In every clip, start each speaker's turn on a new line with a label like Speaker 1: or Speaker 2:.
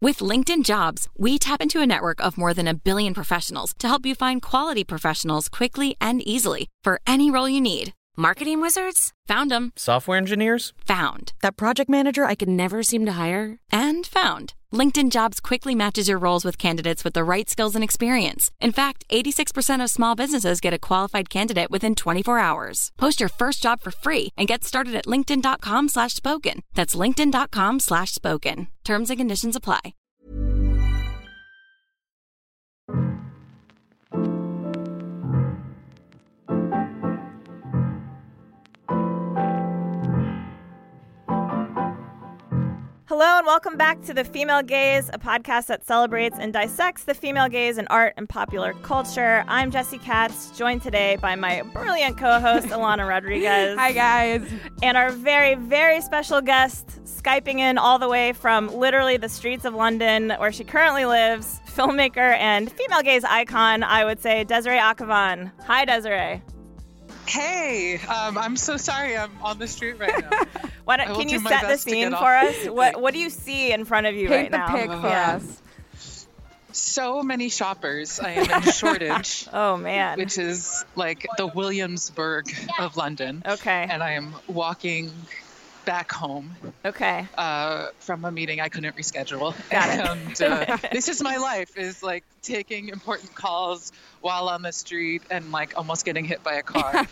Speaker 1: With LinkedIn Jobs, we tap into a network of more than 1 billion professionals to help you find quality professionals quickly and easily for any role you need. Marketing wizards? Found them.
Speaker 2: Software engineers?
Speaker 1: Found. That project manager I could never seem to hire? And found. LinkedIn Jobs quickly matches your roles with candidates with the right skills and experience. In fact, 86% of small businesses get a qualified candidate within 24 hours. Post your first job for free and get started at linkedin.com/spoken. That's linkedin.com/spoken. Terms and conditions apply.
Speaker 3: Hello and welcome back to The Female Gaze, a podcast that celebrates and dissects the female gaze in art and popular culture. I'm Jessie Katz, joined today by my brilliant co-host, Alana Rodriguez.
Speaker 4: Hi, guys.
Speaker 3: And our very, very special guest, Skyping in all the way from literally the streets of London, where she currently lives, filmmaker and female gaze icon, I would say, Desiree Akhavan. Hi, Desiree.
Speaker 5: Hey, I'm so sorry I'm on the street right now.
Speaker 3: Can you set the scene for us? What do you see in front of you right now?
Speaker 4: Paint the pic for us.
Speaker 5: So many shoppers. I am in Shoreditch.
Speaker 3: Oh, man.
Speaker 5: Which is like the Williamsburg of London.
Speaker 3: Okay.
Speaker 5: And I am walking back home.
Speaker 3: Okay.
Speaker 5: From a meeting I couldn't reschedule.
Speaker 3: Got
Speaker 5: And this is my life, is like taking important calls while on the street and like almost getting hit by a car.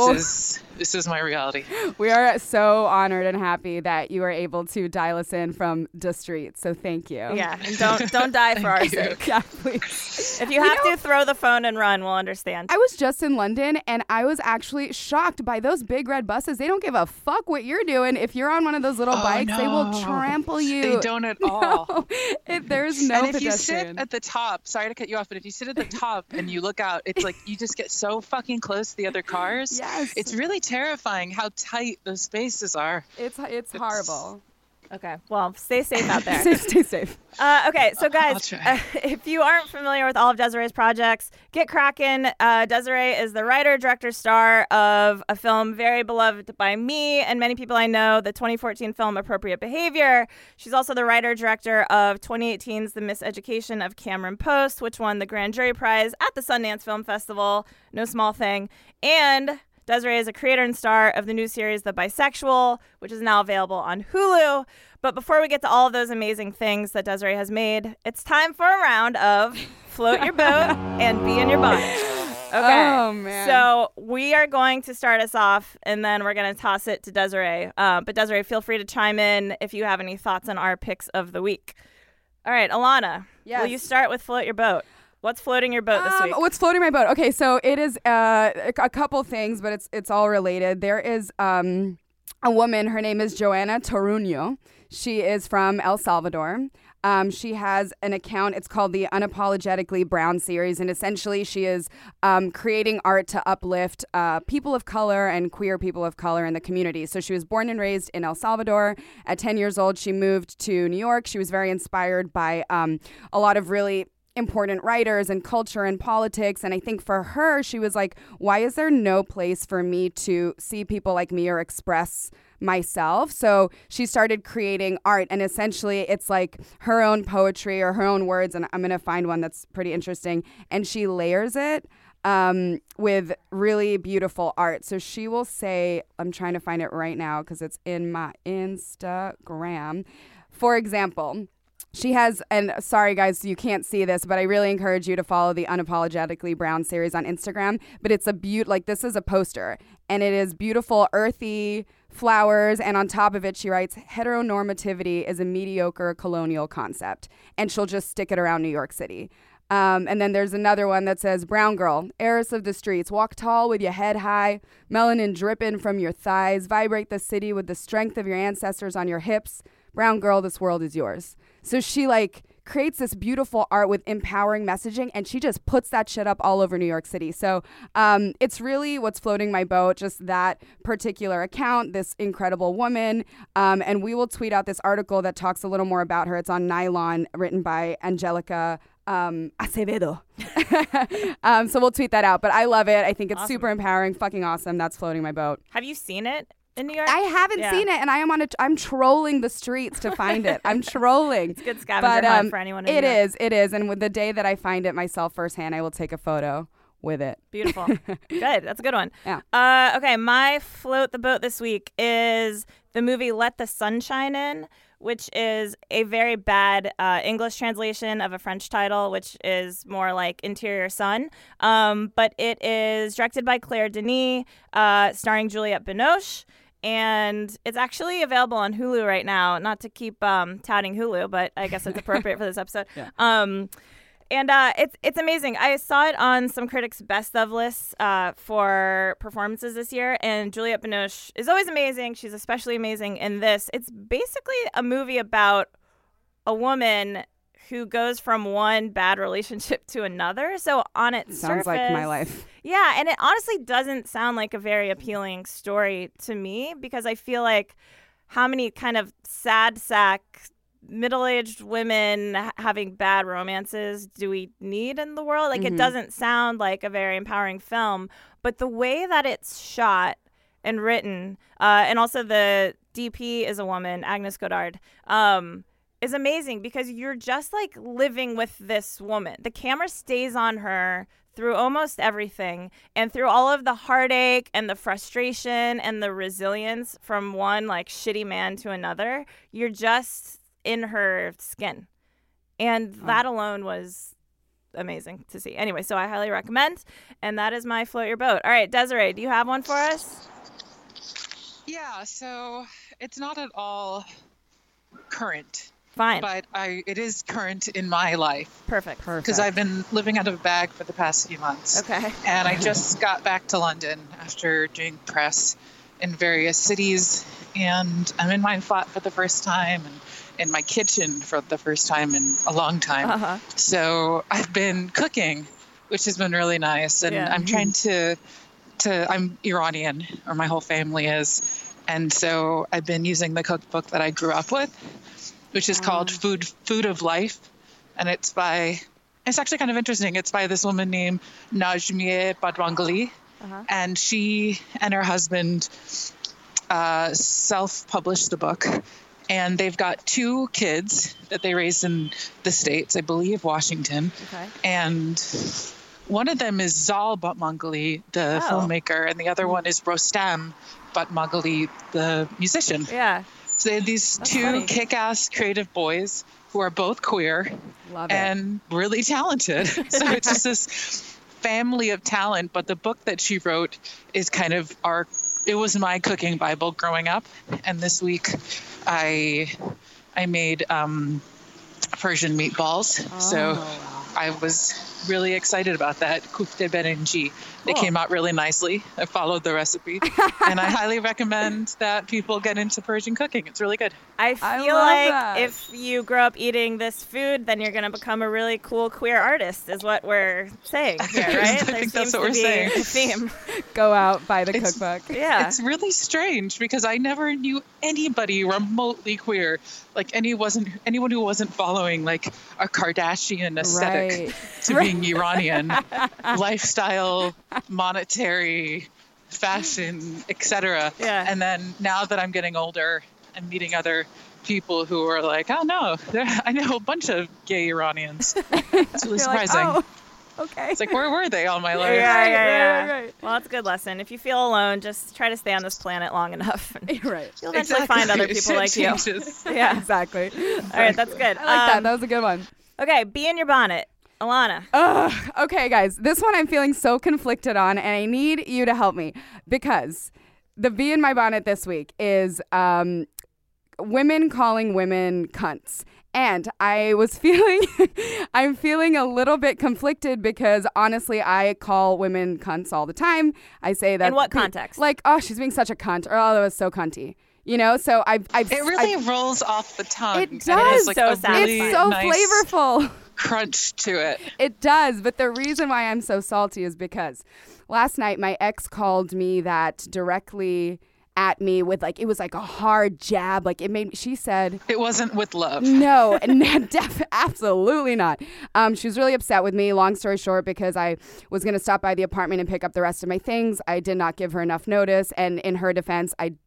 Speaker 5: This is my reality.
Speaker 4: We are so honored and happy that you are able to dial us in from the street. So thank you.
Speaker 3: Yeah, and don't die for our sake.
Speaker 4: Yeah, please.
Speaker 3: If you have to throw the phone and run, we'll understand.
Speaker 4: I was just in London and I was actually shocked by those big red buses. They don't give a fuck what you're doing. If you're on one of those little bikes, they will trample you.
Speaker 5: They don't at all.
Speaker 4: There's no
Speaker 5: And if
Speaker 4: pedestrian.
Speaker 5: you sit at the top, sorry to cut you off, but if you sit at the top and you look out, it's like you just get so fucking close to the other cars.
Speaker 4: Yes.
Speaker 5: It's really terrifying how tight those spaces are.
Speaker 4: It's horrible.
Speaker 3: Okay, well, stay safe out there.
Speaker 4: Stay safe.
Speaker 3: Okay, so guys, if you aren't familiar with all of Desiree's projects, get cracking. Desiree is the writer, director, star of a film very beloved by me and many people I know, the 2014 film Appropriate Behavior. She's also the writer, director of 2018's The Miseducation of Cameron Post, which won the Grand Jury Prize at the Sundance Film Festival. No small thing. And Desiree is a creator and star of the new series The Bisexual, which is now available on Hulu. But before we get to all of those amazing things that Desiree has made, it's time for a round of Float Your Boat and Be in Your Bonnet. Okay.
Speaker 4: Oh, man.
Speaker 3: So we are going to start us off, and then we're going to toss it to Desiree. But Desiree, feel free to chime in if you have any thoughts on our picks of the week. All right, Alana, will you start with Float Your Boat? What's floating your boat this week?
Speaker 4: What's floating my boat? Okay, so it is a couple things, but it's all related. There is a woman. Her name is Joana Toruño. She is from El Salvador. She has an account. It's called the Unapologetically Brown series, and essentially she is creating art to uplift people of color and queer people of color in the community. So she was born and raised in El Salvador. At 10 years old, she moved to New York. She was very inspired by a lot of really important writers and culture and politics. And I think for her, she was like, why is there no place for me to see people like me or express myself? So she started creating art, and essentially it's like her own poetry or her own words. And I'm going to find one that's pretty interesting. And she layers it with really beautiful art. So she will say, I'm trying to find it right now because it's in my Instagram. For example, she has, and sorry guys, you can't see this, but I really encourage you to follow the Unapologetically Brown series on Instagram. But it's this is a poster, and it is beautiful, earthy flowers, and on top of it she writes, heteronormativity is a mediocre colonial concept, and she'll just stick it around New York City. And then there's another one that says, brown girl, heiress of the streets, walk tall with your head high, melanin dripping from your thighs, vibrate the city with the strength of your ancestors on your hips. Brown girl, this world is yours. So she creates this beautiful art with empowering messaging, and she just puts that shit up all over New York City. So it's really what's floating my boat, just that particular account, this incredible woman. And we will tweet out this article that talks a little more about her. It's on Nylon, written by Angelica Acevedo. So we'll tweet that out. But I love it. I think it's super empowering, fucking awesome. That's floating my boat.
Speaker 3: Have you seen it? in New York?
Speaker 4: I haven't seen it, and I'm trolling the streets to find it. I'm trolling.
Speaker 3: It's a good scavenger hunt for anyone in New York.
Speaker 4: It is. And with the day that I find it myself firsthand, I will take a photo with it.
Speaker 3: Beautiful. Good. That's a good one.
Speaker 4: Yeah.
Speaker 3: Okay, my float the boat this week is the movie Let the Sunshine In, which is a very bad English translation of a French title, which is more like Interior Sun. But it is directed by Claire Denis, starring Juliette Binoche. And it's actually available on Hulu right now. Not to keep touting Hulu, but I guess it's appropriate for this episode.
Speaker 4: Yeah.
Speaker 3: And it's amazing. I saw it on some critics' best of lists for performances this year, and Juliette Binoche is always amazing. She's especially amazing in this. It's basically a movie about a woman who goes from one bad relationship to another. So on its
Speaker 4: surface, sounds like my life.
Speaker 3: Yeah, and it honestly doesn't sound like a very appealing story to me, because I feel like how many kind of sad sack middle-aged women having bad romances do we need in the world? Like, it doesn't sound like a very empowering film, but the way that it's shot and written, and also the DP is a woman, Agnes Godard, is amazing, because you're just like living with this woman. The camera stays on her through almost everything, and through all of the heartache and the frustration and the resilience from one like shitty man to another. You're just in her skin, and that alone was amazing to see. Anyway, so I highly recommend, and that is my float your boat. All right, Desiree, do you have one for us?
Speaker 5: Yeah, so it's not at all current.
Speaker 3: Fine.
Speaker 5: But it is current in my life.
Speaker 3: Perfect.
Speaker 5: Because I've been living out of a bag for the past few months.
Speaker 3: Okay.
Speaker 5: And I just got back to London after doing press in various cities, and I'm in my flat for the first time, and in my kitchen for the first time in a long time. So I've been cooking, which has been really nice. And I'm trying to I'm Iranian, or my whole family is. And so I've been using the cookbook that I grew up with, which is called Food of Life. And it's actually kind of interesting. It's by this woman named Najmieh Badwangali. And she and her husband self-published the book. And they've got 2 kids that they raised in the States, I believe Washington. Okay. And one of them is Zal Batmangali, the filmmaker, and the other one is Rostam Batmangali, the musician.
Speaker 3: Yeah.
Speaker 5: So they have these two kick-ass creative boys who are both queer and really talented. So it's just this family of talent. But the book that she wrote is kind of it was my cooking Bible growing up. And this week I made Persian meatballs. So I was really excited about that. Kufte berenji. They came out really nicely. I followed the recipe. And I highly recommend that people get into Persian cooking. It's really good.
Speaker 3: I feel like if you grow up eating this food, then you're going to become a really cool queer artist, is what we're saying here, right?
Speaker 5: I think that's what we're saying.
Speaker 3: A theme.
Speaker 4: Go out, buy the cookbook.
Speaker 3: Yeah.
Speaker 5: It's really strange because I never knew anybody remotely queer. Like anyone who wasn't following like a Kardashian aesthetic to being Iranian, lifestyle, monetary, fashion, etc.
Speaker 3: Yeah.
Speaker 5: And then now that I'm getting older, I'm meeting other people who are like, oh no, I know a bunch of gay Iranians. It's really surprising.
Speaker 4: Like, okay.
Speaker 5: It's like, where were they all my life?
Speaker 3: Right. Well, it's a good lesson. If you feel alone, just try to stay on this planet long enough. You'll eventually find other people like you.
Speaker 4: Yeah, exactly.
Speaker 3: All right, that's good.
Speaker 4: I like that. That was a good one.
Speaker 3: Okay, Bee in Your Bonnet. Alana.
Speaker 4: Okay, guys. This one I'm feeling so conflicted on, and I need you to help me, because the bee in my bonnet this week is women calling women cunts. And I was I'm feeling a little bit conflicted because honestly, I call women cunts all the time. I say that.
Speaker 3: In what context?
Speaker 4: Like, oh, she's being such a cunt, or oh, that was so cunty. You know, so It
Speaker 5: really rolls off the tongue.
Speaker 4: It does.
Speaker 5: It's like
Speaker 3: so
Speaker 4: it's so
Speaker 5: nice
Speaker 4: flavorful.
Speaker 5: Crunch to it.
Speaker 4: It does, but the reason why I'm so salty is because last night my ex called me that directly at me with it was like a hard jab. Like she said
Speaker 5: it wasn't with love.
Speaker 4: No, absolutely not. She was really upset with me. Long story short, because I was going to stop by the apartment and pick up the rest of my things. I did not give her enough notice, and in her defense, I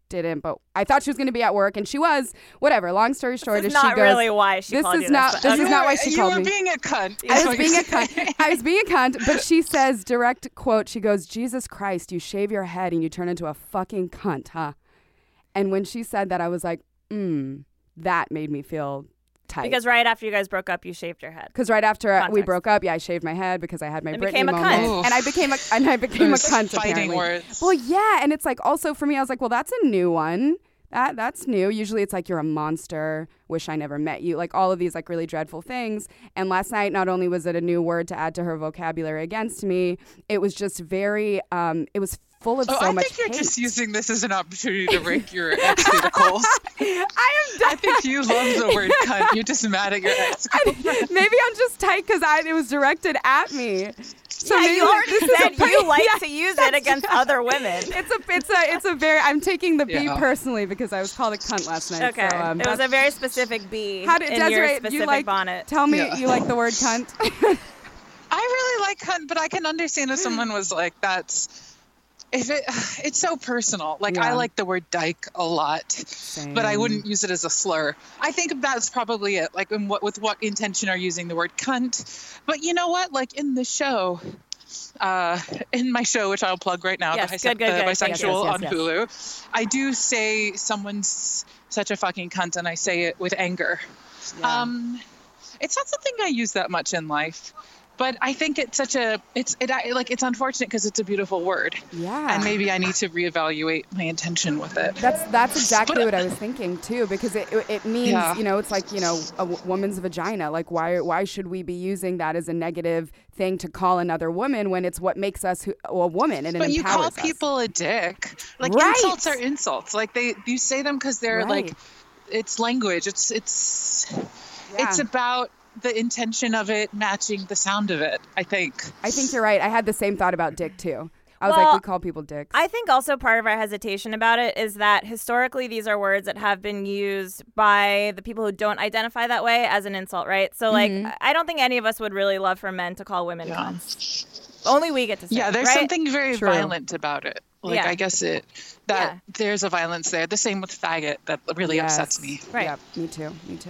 Speaker 4: didn't, but I thought she was going to be at work, and she was. Whatever. Long story short,
Speaker 3: this is not really why she called you
Speaker 4: this. This is not why she called me.
Speaker 5: You were being a cunt.
Speaker 4: I was being a cunt. I was being a cunt, but she says, direct quote, she goes, Jesus Christ, you shave your head and you turn into a fucking cunt, huh? And when she said that, I was like, that made me feel tight.
Speaker 3: Because right after you guys broke up, you shaved your head.
Speaker 4: Because right after we broke up, I shaved my head because I had my Britney moment,
Speaker 3: cunt.
Speaker 4: and I became a cunt.
Speaker 5: Fighting
Speaker 4: apparently.
Speaker 5: words.
Speaker 4: Well, yeah, and it's like also for me, I was like, well, that's a new one. That's new. Usually it's like you're a monster. Wish I never met you. Like all of these like really dreadful things. And last night, not only was it a new word to add to her vocabulary against me, it was just very. It was full of so much
Speaker 5: I think you're
Speaker 4: hate.
Speaker 5: just using this as an opportunity to rank your ex through the coals. I think you love the word cunt. You're just mad at your ex.
Speaker 4: Maybe I'm just tight because it was directed at me. So
Speaker 3: yeah, you already said you like to use it against other women.
Speaker 4: It's a very. I'm taking the B personally because I was called a cunt last night.
Speaker 3: Okay,
Speaker 4: so,
Speaker 3: it was a very specific B.
Speaker 4: How did
Speaker 3: in
Speaker 4: Desiree?
Speaker 3: Your specific
Speaker 4: You like
Speaker 3: bonnet.
Speaker 4: Tell me you like the word cunt.
Speaker 5: I really like cunt, but I can understand if someone was like, that's. It's so personal. Like I like the word dyke a lot, but I wouldn't use it as a slur. I think that's probably it. Like with what intention are you using the word cunt? But you know what? Like in the show, in my show, which I'll plug right now,
Speaker 3: yes,
Speaker 5: the Bisexual on
Speaker 3: yes.
Speaker 5: Hulu, I do say someone's such a fucking cunt, and I say it with anger. Yeah. It's not something I use that much in life. But I think it's it's unfortunate because it's a beautiful word.
Speaker 4: Yeah.
Speaker 5: And maybe I need to reevaluate my intention with it.
Speaker 4: That's exactly what I was thinking too, because it means, it's like, a woman's vagina. Like why should we be using that as a negative thing to call another woman when it's what makes us a woman and it empowers us?
Speaker 5: But you call people a dick. Like insults are insults. Like you say them because they're like, it's language. It's about the intention of it matching the sound of it, I think.
Speaker 4: I think you're right. I had the same thought about dick, too. I was like, we call people dicks.
Speaker 3: I think also part of our hesitation about it is that historically these are words that have been used by the people who don't identify that way as an insult, right? So, I don't think any of us would really love for men to call women cunts. Only we get to say it,
Speaker 5: there's something very violent about it. Like, I guess there's a violence there. The same with faggot that really upsets me.
Speaker 3: Right.
Speaker 4: Yeah, me too.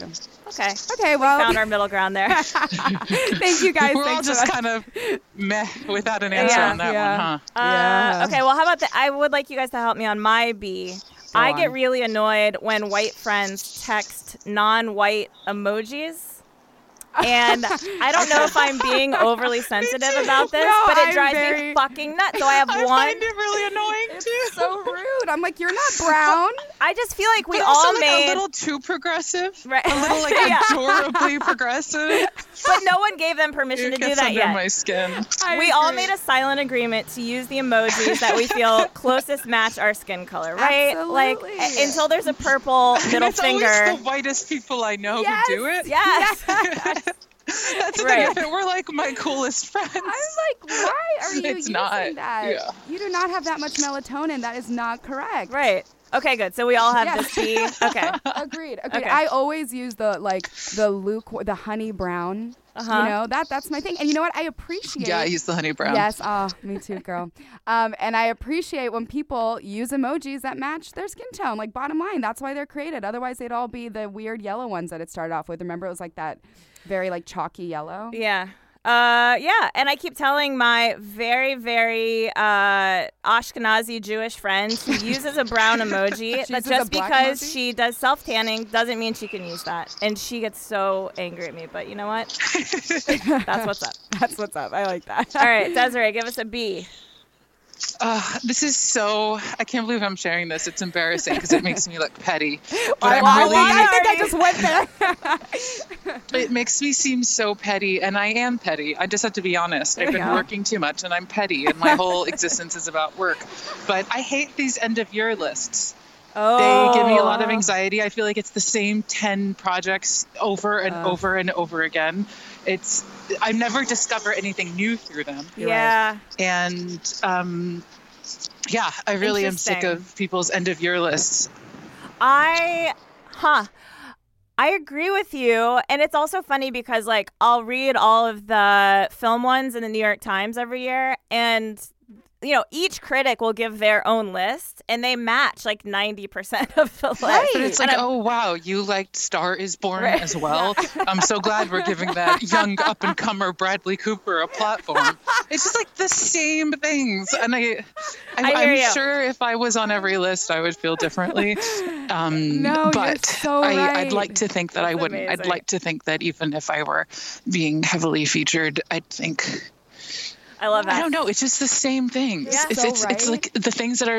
Speaker 3: Okay, well. We found our middle ground there.
Speaker 4: Thank you, guys.
Speaker 5: We're all just kind of meh without an answer on that one, huh?
Speaker 3: Okay, well, how about I would like you guys to help me on my B. I get really annoyed when white friends text non-white emojis. And I don't know if I'm being overly sensitive about this, but it drives me fucking nuts. So I have one.
Speaker 5: I find it really annoying too.
Speaker 4: It's so rude. I'm like, you're not brown.
Speaker 3: I just feel like we all made
Speaker 5: a little too progressive,
Speaker 3: right?
Speaker 5: A little adorably progressive.
Speaker 3: But no one gave them permission to do that yet.
Speaker 5: Under my skin.
Speaker 3: We all made a silent agreement to use the emojis that we feel closest match our skin color, right?
Speaker 4: Absolutely.
Speaker 3: Like until there's a purple middle finger.
Speaker 5: It's always the whitest people I know who do it.
Speaker 3: Yes.
Speaker 5: That's the thing. If it were like my coolest friends,
Speaker 4: I'm like, why are you using that?
Speaker 5: Yeah.
Speaker 4: You do not have that much melatonin. That is not correct.
Speaker 3: Right. Okay, good. So we all have this B. Okay.
Speaker 4: Agreed.
Speaker 3: Okay.
Speaker 4: I always use the honey brown. That's my thing. And you know what? I appreciate.
Speaker 5: Yeah, I use the honey brown.
Speaker 4: Yes. Oh, me too, girl. And I appreciate when people use emojis that match their skin tone. Like, bottom line, that's why they're created. Otherwise, they'd all be the weird yellow ones that it started off with. Remember, it was like that very like chalky yellow.
Speaker 3: Yeah. And I keep telling my very, very Ashkenazi Jewish friend who uses a brown emoji that just because she does self-tanning doesn't mean she can use that. And she gets so angry at me. But you know what? That's what's up.
Speaker 4: That's what's up. I like that.
Speaker 3: All right, Desiree, give us a B.
Speaker 5: This is so... I can't believe I'm sharing this. It's embarrassing because it makes me look petty. But
Speaker 4: I think I just went there.
Speaker 5: It makes me seem so petty, and I am petty. I just have to be honest. I've been working too much, and I'm petty, and my whole existence is about work. But I hate these end-of-year lists. They give me a lot of anxiety. I feel like it's the same 10 projects over and over and over again. I never discover anything new through them.
Speaker 3: Yeah.
Speaker 5: And I really am sick of people's end of year lists.
Speaker 3: I agree with you. And it's also funny because I'll read all of the film ones in the New York Times every year, and each critic will give their own list, and they match like 90% of the list.
Speaker 5: Right. But it's like, oh, wow, you liked Star is Born as well? I'm so glad we're giving that young up-and-comer Bradley Cooper a platform. It's just like the same things. And I'm sure if I was on every list, I would feel differently.
Speaker 4: No,
Speaker 5: but
Speaker 4: you're so right.
Speaker 5: I'd like to think that I wouldn't.
Speaker 3: Amazing.
Speaker 5: I'd like to think that even if I were being heavily featured, I'd think...
Speaker 3: I love that.
Speaker 5: I don't know. It's just the same things.
Speaker 3: Yeah.
Speaker 5: It's like the things that are,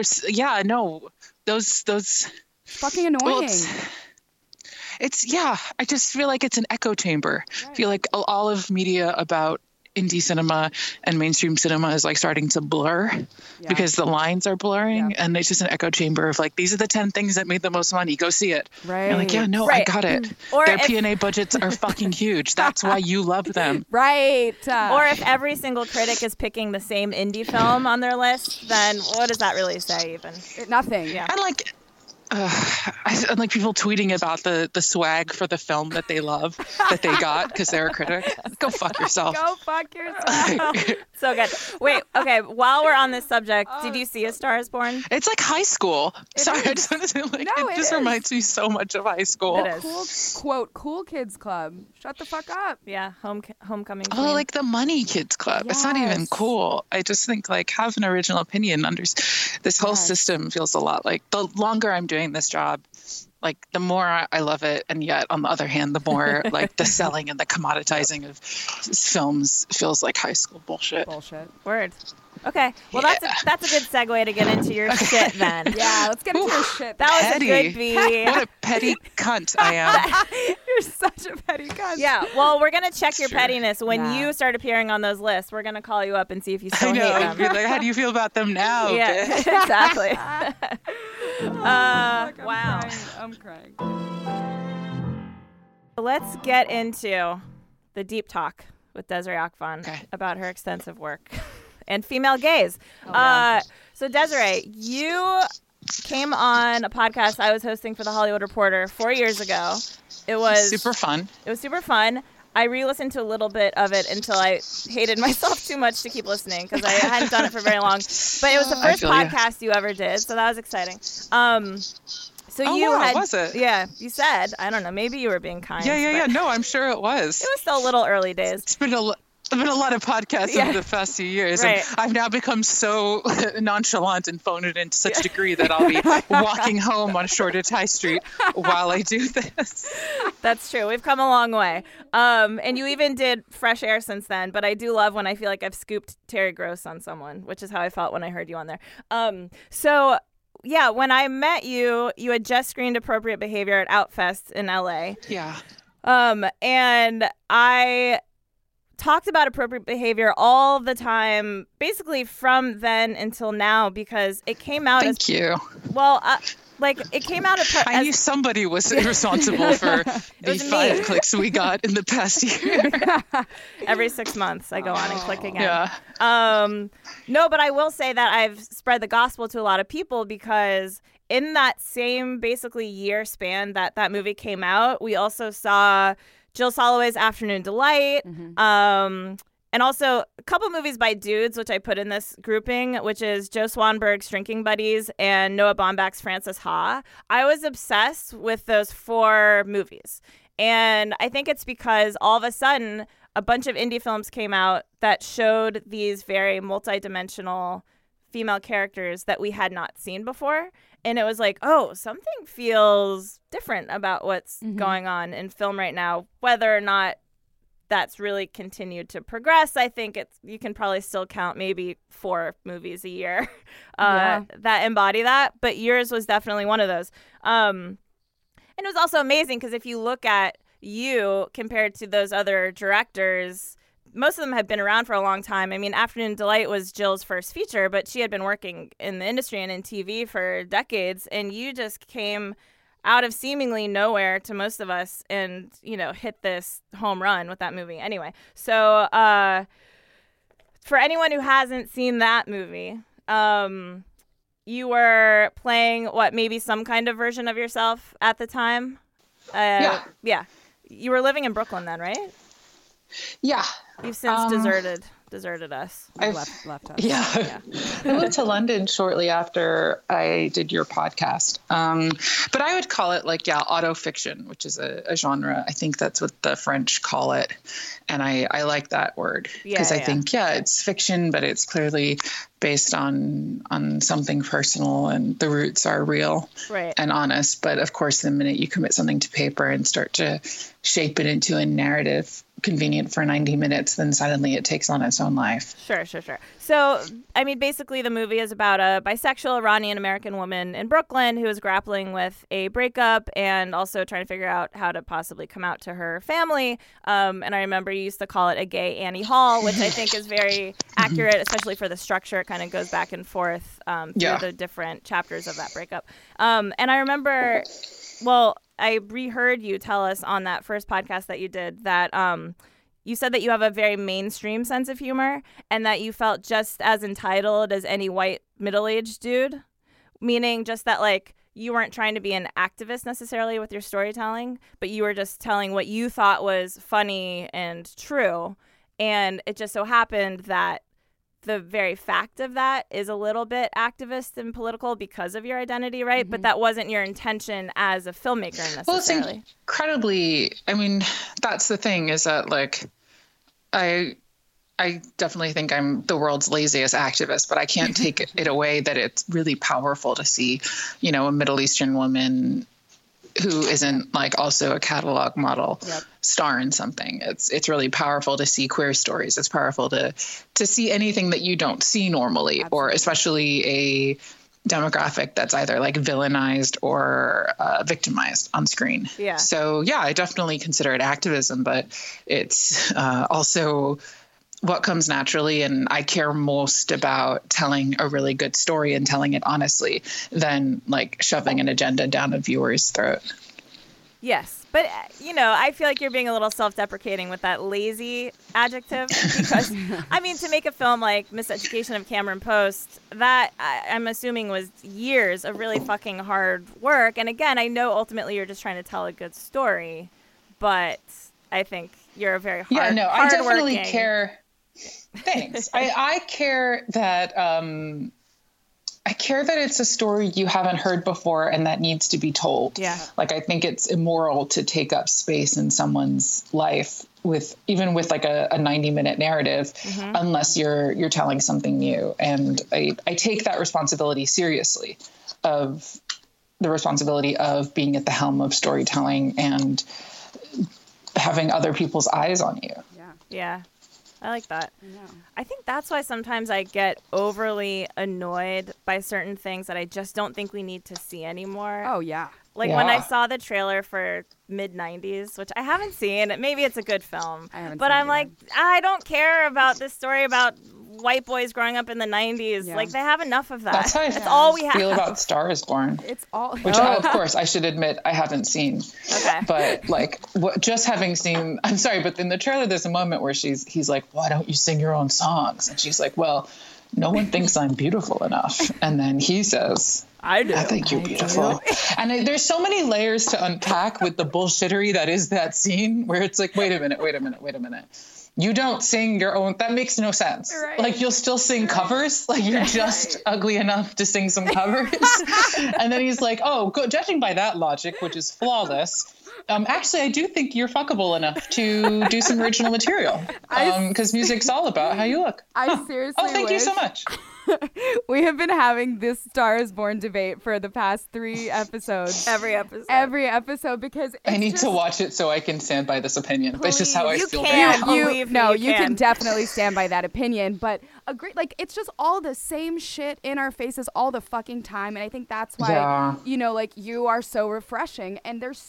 Speaker 5: those
Speaker 4: fucking annoying.
Speaker 5: Well, I just feel like it's an echo chamber. Right. I feel like all of media about indie cinema and mainstream cinema is like starting to blur because the lines are blurring, and it's just an echo chamber of like, these are the 10 things that made the most money. Go see it.
Speaker 4: Right.
Speaker 5: And like, I got it.
Speaker 3: Or
Speaker 5: their P&A budgets are fucking huge. That's why you love them.
Speaker 4: Right.
Speaker 3: Or if every single critic is picking the same indie film on their list, then what does that really say even?
Speaker 4: Nothing.
Speaker 3: Yeah.
Speaker 5: And like, I like people tweeting about the swag for the film that they love that they got because they're a critic. Go fuck yourself.
Speaker 4: Go fuck yourself.
Speaker 3: So good. Wait, okay. While we're on this subject, did you see A Star is Born?
Speaker 5: It's like high school. Sorry, I just want to say, like, it just reminds me so much of high school.
Speaker 3: It is.
Speaker 4: Cool Kids Club. Shut the fuck up.
Speaker 3: Yeah, homecoming.
Speaker 5: Oh, like the Money Kids Club.
Speaker 4: Yes.
Speaker 5: It's not even cool. I just think like have an original opinion. This whole system feels a lot like the longer I'm doing this job, like the more I love it, and yet on the other hand, the more like the selling and the commoditizing of films feels like high school bullshit.
Speaker 3: Word. Okay. Well, that's a good segue to get into your shit then.
Speaker 4: Yeah, let's get into your shit.
Speaker 3: That was
Speaker 5: petty.
Speaker 3: a good beat.
Speaker 5: What a petty cunt I am.
Speaker 4: You're such a petty cunt.
Speaker 3: Yeah. Well, we're gonna check your pettiness when you start appearing on those lists. We're gonna call you up and see if you still hate them.
Speaker 5: Be like, how do you feel about them now?
Speaker 3: Yeah.
Speaker 5: Bitch?
Speaker 3: Exactly.
Speaker 4: Wow. I'm crying.
Speaker 3: Let's get into the deep talk with Desiree Akfon about her extensive work and female gaze. So Desiree, you came on a podcast I was hosting for The Hollywood Reporter 4 years ago. It was
Speaker 5: super fun.
Speaker 3: It was super fun. I re-listened to a little bit of it until I hated myself too much to keep listening because I hadn't done it for very long. But it was the first podcast you ever did, so that was exciting.
Speaker 5: Was it?
Speaker 3: Yeah, you said, I don't know, maybe you were being kind.
Speaker 5: Yeah. No, I'm sure it was.
Speaker 3: It was still a little early days.
Speaker 5: It's been a lot of podcasts over the past few years.
Speaker 3: Right.
Speaker 5: And I've now become so nonchalant and phone it in to such a degree that I'll be walking home on Shoreditch High Street while I do this.
Speaker 3: That's true. We've come a long way. And you even did Fresh Air since then. But I do love when I feel like I've scooped Terry Gross on someone, which is how I felt when I heard you on there. Yeah, when I met you, you had just screened Appropriate Behavior at Outfest in LA.
Speaker 5: Yeah.
Speaker 3: And I talked about Appropriate Behavior all the time, basically from then until now, because it came out
Speaker 5: Thank you.
Speaker 3: Well, it came out
Speaker 5: I knew somebody was responsible for the 5 clicks we got in the past year.
Speaker 3: Every 6 months, I go on and click again.
Speaker 5: Yeah.
Speaker 3: No, but I will say that I've spread the gospel to a lot of people because in that same basically year span that movie came out, we also saw Jill Soloway's Afternoon Delight, and also a couple movies by dudes, which I put in this grouping, which is Joe Swanberg's Drinking Buddies and Noah Baumbach's Frances Ha. I was obsessed with those 4 movies. And I think it's because all of a sudden a bunch of indie films came out that showed these very multidimensional female characters that we had not seen before. And it was like, oh, something feels different about what's going on in film right now. Whether or not that's really continued to progress, I think you can probably still count maybe 4 movies a year that embody that. But yours was definitely one of those. And it was also amazing because if you look at you compared to those other directors, most of them have been around for a long time. I mean, Afternoon Delight was Jill's first feature, but she had been working in the industry and in TV for decades. And you just came out of seemingly nowhere to most of us and, hit this home run with that movie. Anyway, so for anyone who hasn't seen that movie, you were playing maybe some kind of version of yourself at the time? Yeah. You were living in Brooklyn then, right?
Speaker 5: Yeah.
Speaker 3: You've since deserted deserted us.
Speaker 4: Left us.
Speaker 5: Yeah. I moved to London shortly after I did your podcast. But I would call it autofiction, which is a genre. I think that's what the French call it. And I like that word because I think, it's fiction, but it's clearly based on something personal, and the roots are real and honest. But of course, the minute you commit something to paper and start to shape it into a narrative convenient for 90 minutes, then suddenly it takes on its own life.
Speaker 3: Sure. So, I mean, basically the movie is about a bisexual Iranian-American woman in Brooklyn who is grappling with a breakup and also trying to figure out how to possibly come out to her family. And I remember you used to call it a gay Annie Hall, which I think is very accurate, especially for the structure. It kind of goes back and forth through the different chapters of that breakup. And I remember, I reheard you tell us on that first podcast that you did that you said that you have a very mainstream sense of humor and that you felt just as entitled as any white middle-aged dude, meaning just that you weren't trying to be an activist necessarily with your storytelling, but you were just telling what you thought was funny and true. And it just so happened that the very fact of that is a little bit activist and political because of your identity, right? Mm-hmm. But that wasn't your intention as a filmmaker necessarily.
Speaker 5: Well, it's incredibly, that's the thing is that I definitely think I'm the world's laziest activist, but I can't take it away that it's really powerful to see, a Middle Eastern woman who isn't also a catalog model star in something. It's really powerful to see queer stories. It's powerful to see anything that you don't see normally. Absolutely. Or especially a demographic that's either villainized or victimized on screen. Yeah. So I definitely consider it activism, but it's also what comes naturally. And I care most about telling a really good story and telling it honestly than shoving an agenda down a viewer's throat.
Speaker 3: Yes. But, I feel like you're being a little self-deprecating with that lazy adjective because, to make a film like Miseducation of Cameron Post, that I'm assuming was years of really fucking hard work. And again, I know ultimately you're just trying to tell a good story, but I think you're a very hard
Speaker 5: I definitely care. Thanks. I care that it's a story you haven't heard before and that needs to be told. Yeah. I think it's immoral to take up space in someone's life with a 90-minute narrative unless you're telling something new. And I take that responsibility seriously, of the responsibility of being at the helm of storytelling and having other people's eyes on you.
Speaker 3: Yeah. I like that. Yeah. I think that's why sometimes I get overly annoyed by certain things that I just don't think we need to see anymore.
Speaker 4: Oh, yeah.
Speaker 3: When I saw the trailer for Mid-90s, which I haven't seen, maybe it's a good film, but I'm I don't care about this story about white boys growing up in the 90s. Yeah. They have enough of that.
Speaker 5: That's how
Speaker 3: That's all we have.
Speaker 5: Feel about Star is Born.
Speaker 4: It's all.
Speaker 5: Which, of course, I should admit I haven't seen. Okay. But just having seen, I'm sorry, but in the trailer there's a moment where he's like, "Why don't you sing your own songs?" And she's like, "Well, no one thinks I'm beautiful enough." And then he says, I do. I think you're beautiful. And there's so many layers to unpack with the bullshittery that is that scene where it's wait a minute. You don't sing your own. That makes no sense. Right. You'll still sing covers. You're just ugly enough to sing some covers. And then he's like, judging by that logic, which is flawless, actually, I do think you're fuckable enough to do some original material. Because music's all about how you look.
Speaker 4: I seriously
Speaker 5: thank you so much.
Speaker 4: We have been having this Star is Born debate for the past 3 episodes.
Speaker 3: Every episode,
Speaker 4: because
Speaker 5: I need to watch it so I can stand by this opinion. But it's just how I feel.
Speaker 4: You can definitely stand by that opinion. But agree, it's just all the same shit in our faces all the fucking time, and I think that's why you are so refreshing. And there's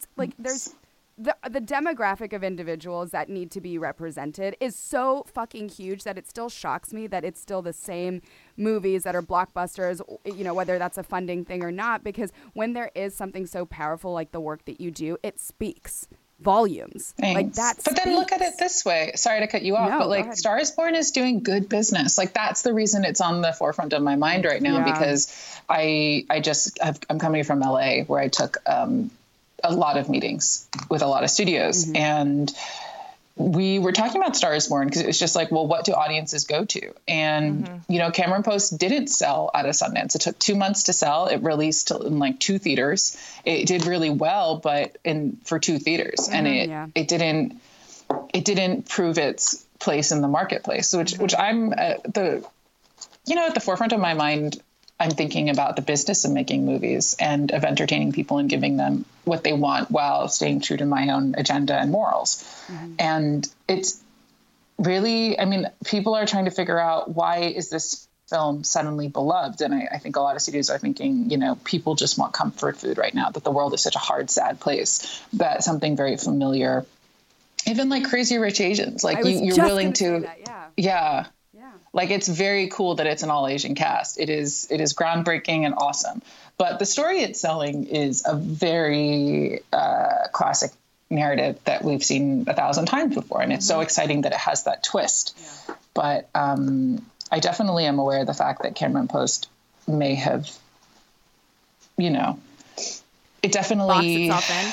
Speaker 4: the demographic of individuals that need to be represented is so fucking huge that it still shocks me that it's still the same movies that are blockbusters, whether that's a funding thing or not, because when there is something so powerful like the work that you do, it speaks volumes.
Speaker 5: Thanks. But then look at it this way. Sorry to cut you off, but Star is Born is doing good business. That's the reason it's on the forefront of my mind right now, because I'm coming from LA where I took a lot of meetings with a lot of studios, and we were talking about Star is Born because it was just like, well, what do audiences go to? And, you know, Cameron Post didn't sell out of Sundance. It took 2 months to sell. It released in like 2 theaters. It did really well, but for 2 theaters. And it didn't prove its place in the marketplace, which I'm at the forefront of my mind. I'm thinking about the business of making movies and of entertaining people and giving them what they want while staying true to my own agenda and morals. And it's really, I mean, people are trying to figure out, why is this film suddenly beloved? And I think a lot of studios are thinking, you know, people just want comfort food right now, that the world is such a hard, sad place, that something very familiar, even like Crazy Rich Asians, like you're willing to, yeah. Like, it's very cool that it's an all Asian cast. It is groundbreaking and awesome. But the story it's telling is a very classic narrative that we've seen 1,000 times before. And it's so exciting that it has that twist. Yeah. But I definitely am aware of the fact that Cameron Post may have, you know, it definitely...
Speaker 3: boxed itself in.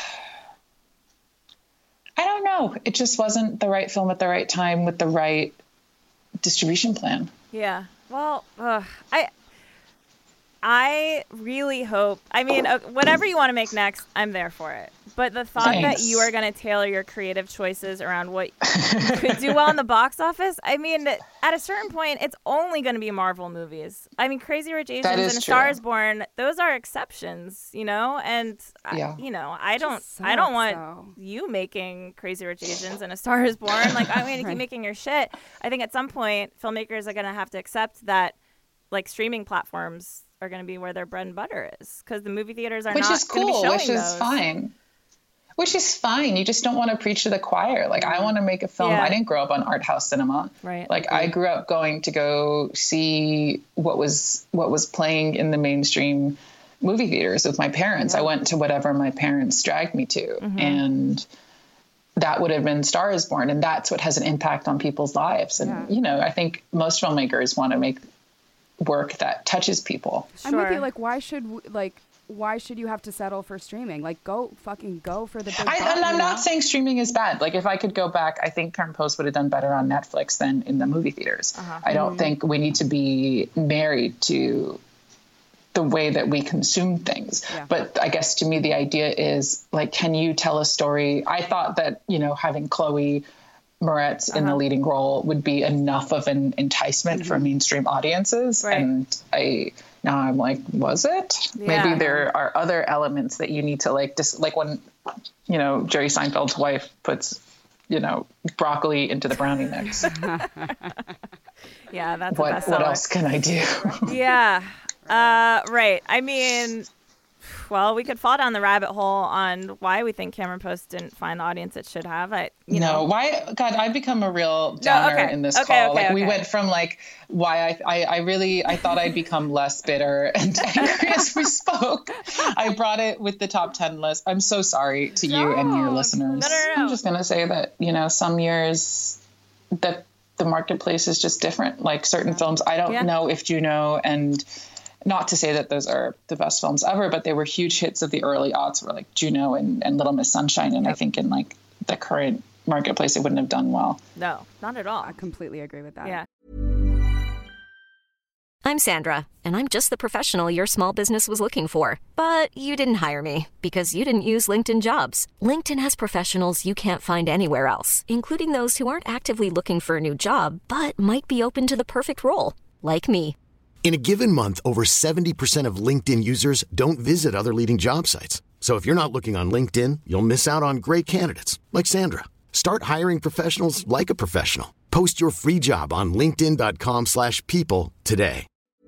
Speaker 5: I don't know. It just wasn't the right film at the right time with the right distribution plan.
Speaker 3: Yeah. Well, I really hope, I mean, whatever you want to make next, I'm there for it. But the thought that you are going to tailor your creative choices around what could do well in the box office, I mean, at a certain point, it's only going to be Marvel movies. I mean, Crazy Rich Asians and A Star is Born, those are exceptions, you know? And, you know, I don't want you making Crazy Rich Asians and A Star is Born. Like, I'm going to keep making your shit. I think at some point, filmmakers are going to have to accept that, like, streaming platforms are going to be where their bread and butter is, because the movie theaters are not going to be showing those. Which is fine.
Speaker 5: Which is fine. You just don't want to preach to the choir. Like, I want to make a film. Yeah. I didn't grow up on art house cinema.
Speaker 3: Right.
Speaker 5: Like, I grew up going to go see what was playing in the mainstream movie theaters with my parents. I went to whatever my parents dragged me to. And that would have been Star is Born. And that's what has an impact on people's lives. And, you know, I think most filmmakers want to make work that touches people.
Speaker 4: I'm with you. Like, why should you have to settle for streaming? Like, go for the big
Speaker 5: I'm not saying streaming is bad. Like, if I could go back, I think Cameron Post would have done better on Netflix than in the movie theaters. I don't think we need to be married to the way that we consume things. But I guess to me, the idea is, like, can you tell a story? I thought that, you know, having Chloe Moretz in the leading role would be enough of an enticement for mainstream audiences. And now I'm like, was it? Maybe there are other elements that you need to like when, you know, Jerry Seinfeld's wife puts, you know, broccoli into the brownie mix.
Speaker 3: Yeah, that's
Speaker 5: what else can I do?
Speaker 3: Yeah. Right. I mean, well, we could fall down the rabbit hole on why we think Cameron Post didn't find the audience it should have.
Speaker 5: Why? God, I've become a real downer in this call. We went from like why I thought I'd become less bitter and angry as we spoke. I brought it with the top 10 list. I'm so sorry to you and your listeners.
Speaker 3: No.
Speaker 5: I'm just gonna say that, you know, some years that the marketplace is just different. Like certain films, I don't know if Juno and. Not to say that those are the best films ever, but they were huge hits of the early aughts, were like Juno and Little Miss Sunshine. And I think in like the current marketplace, it wouldn't have done well.
Speaker 3: No, not at all.
Speaker 4: I completely agree with that.
Speaker 3: Yeah.
Speaker 1: I'm Sandra, and I'm just the professional your small business was looking for. But you didn't hire me because you didn't use LinkedIn Jobs. LinkedIn has professionals you can't find anywhere else, including those who aren't actively looking for a new job, but might be open to the perfect role, like me.
Speaker 2: In a given month, over 70% of LinkedIn users don't visit other leading job sites. So if you're not looking on LinkedIn, you'll miss out on great candidates like Sandra. Start hiring professionals like a professional. Post your free job on linkedin.com/people today.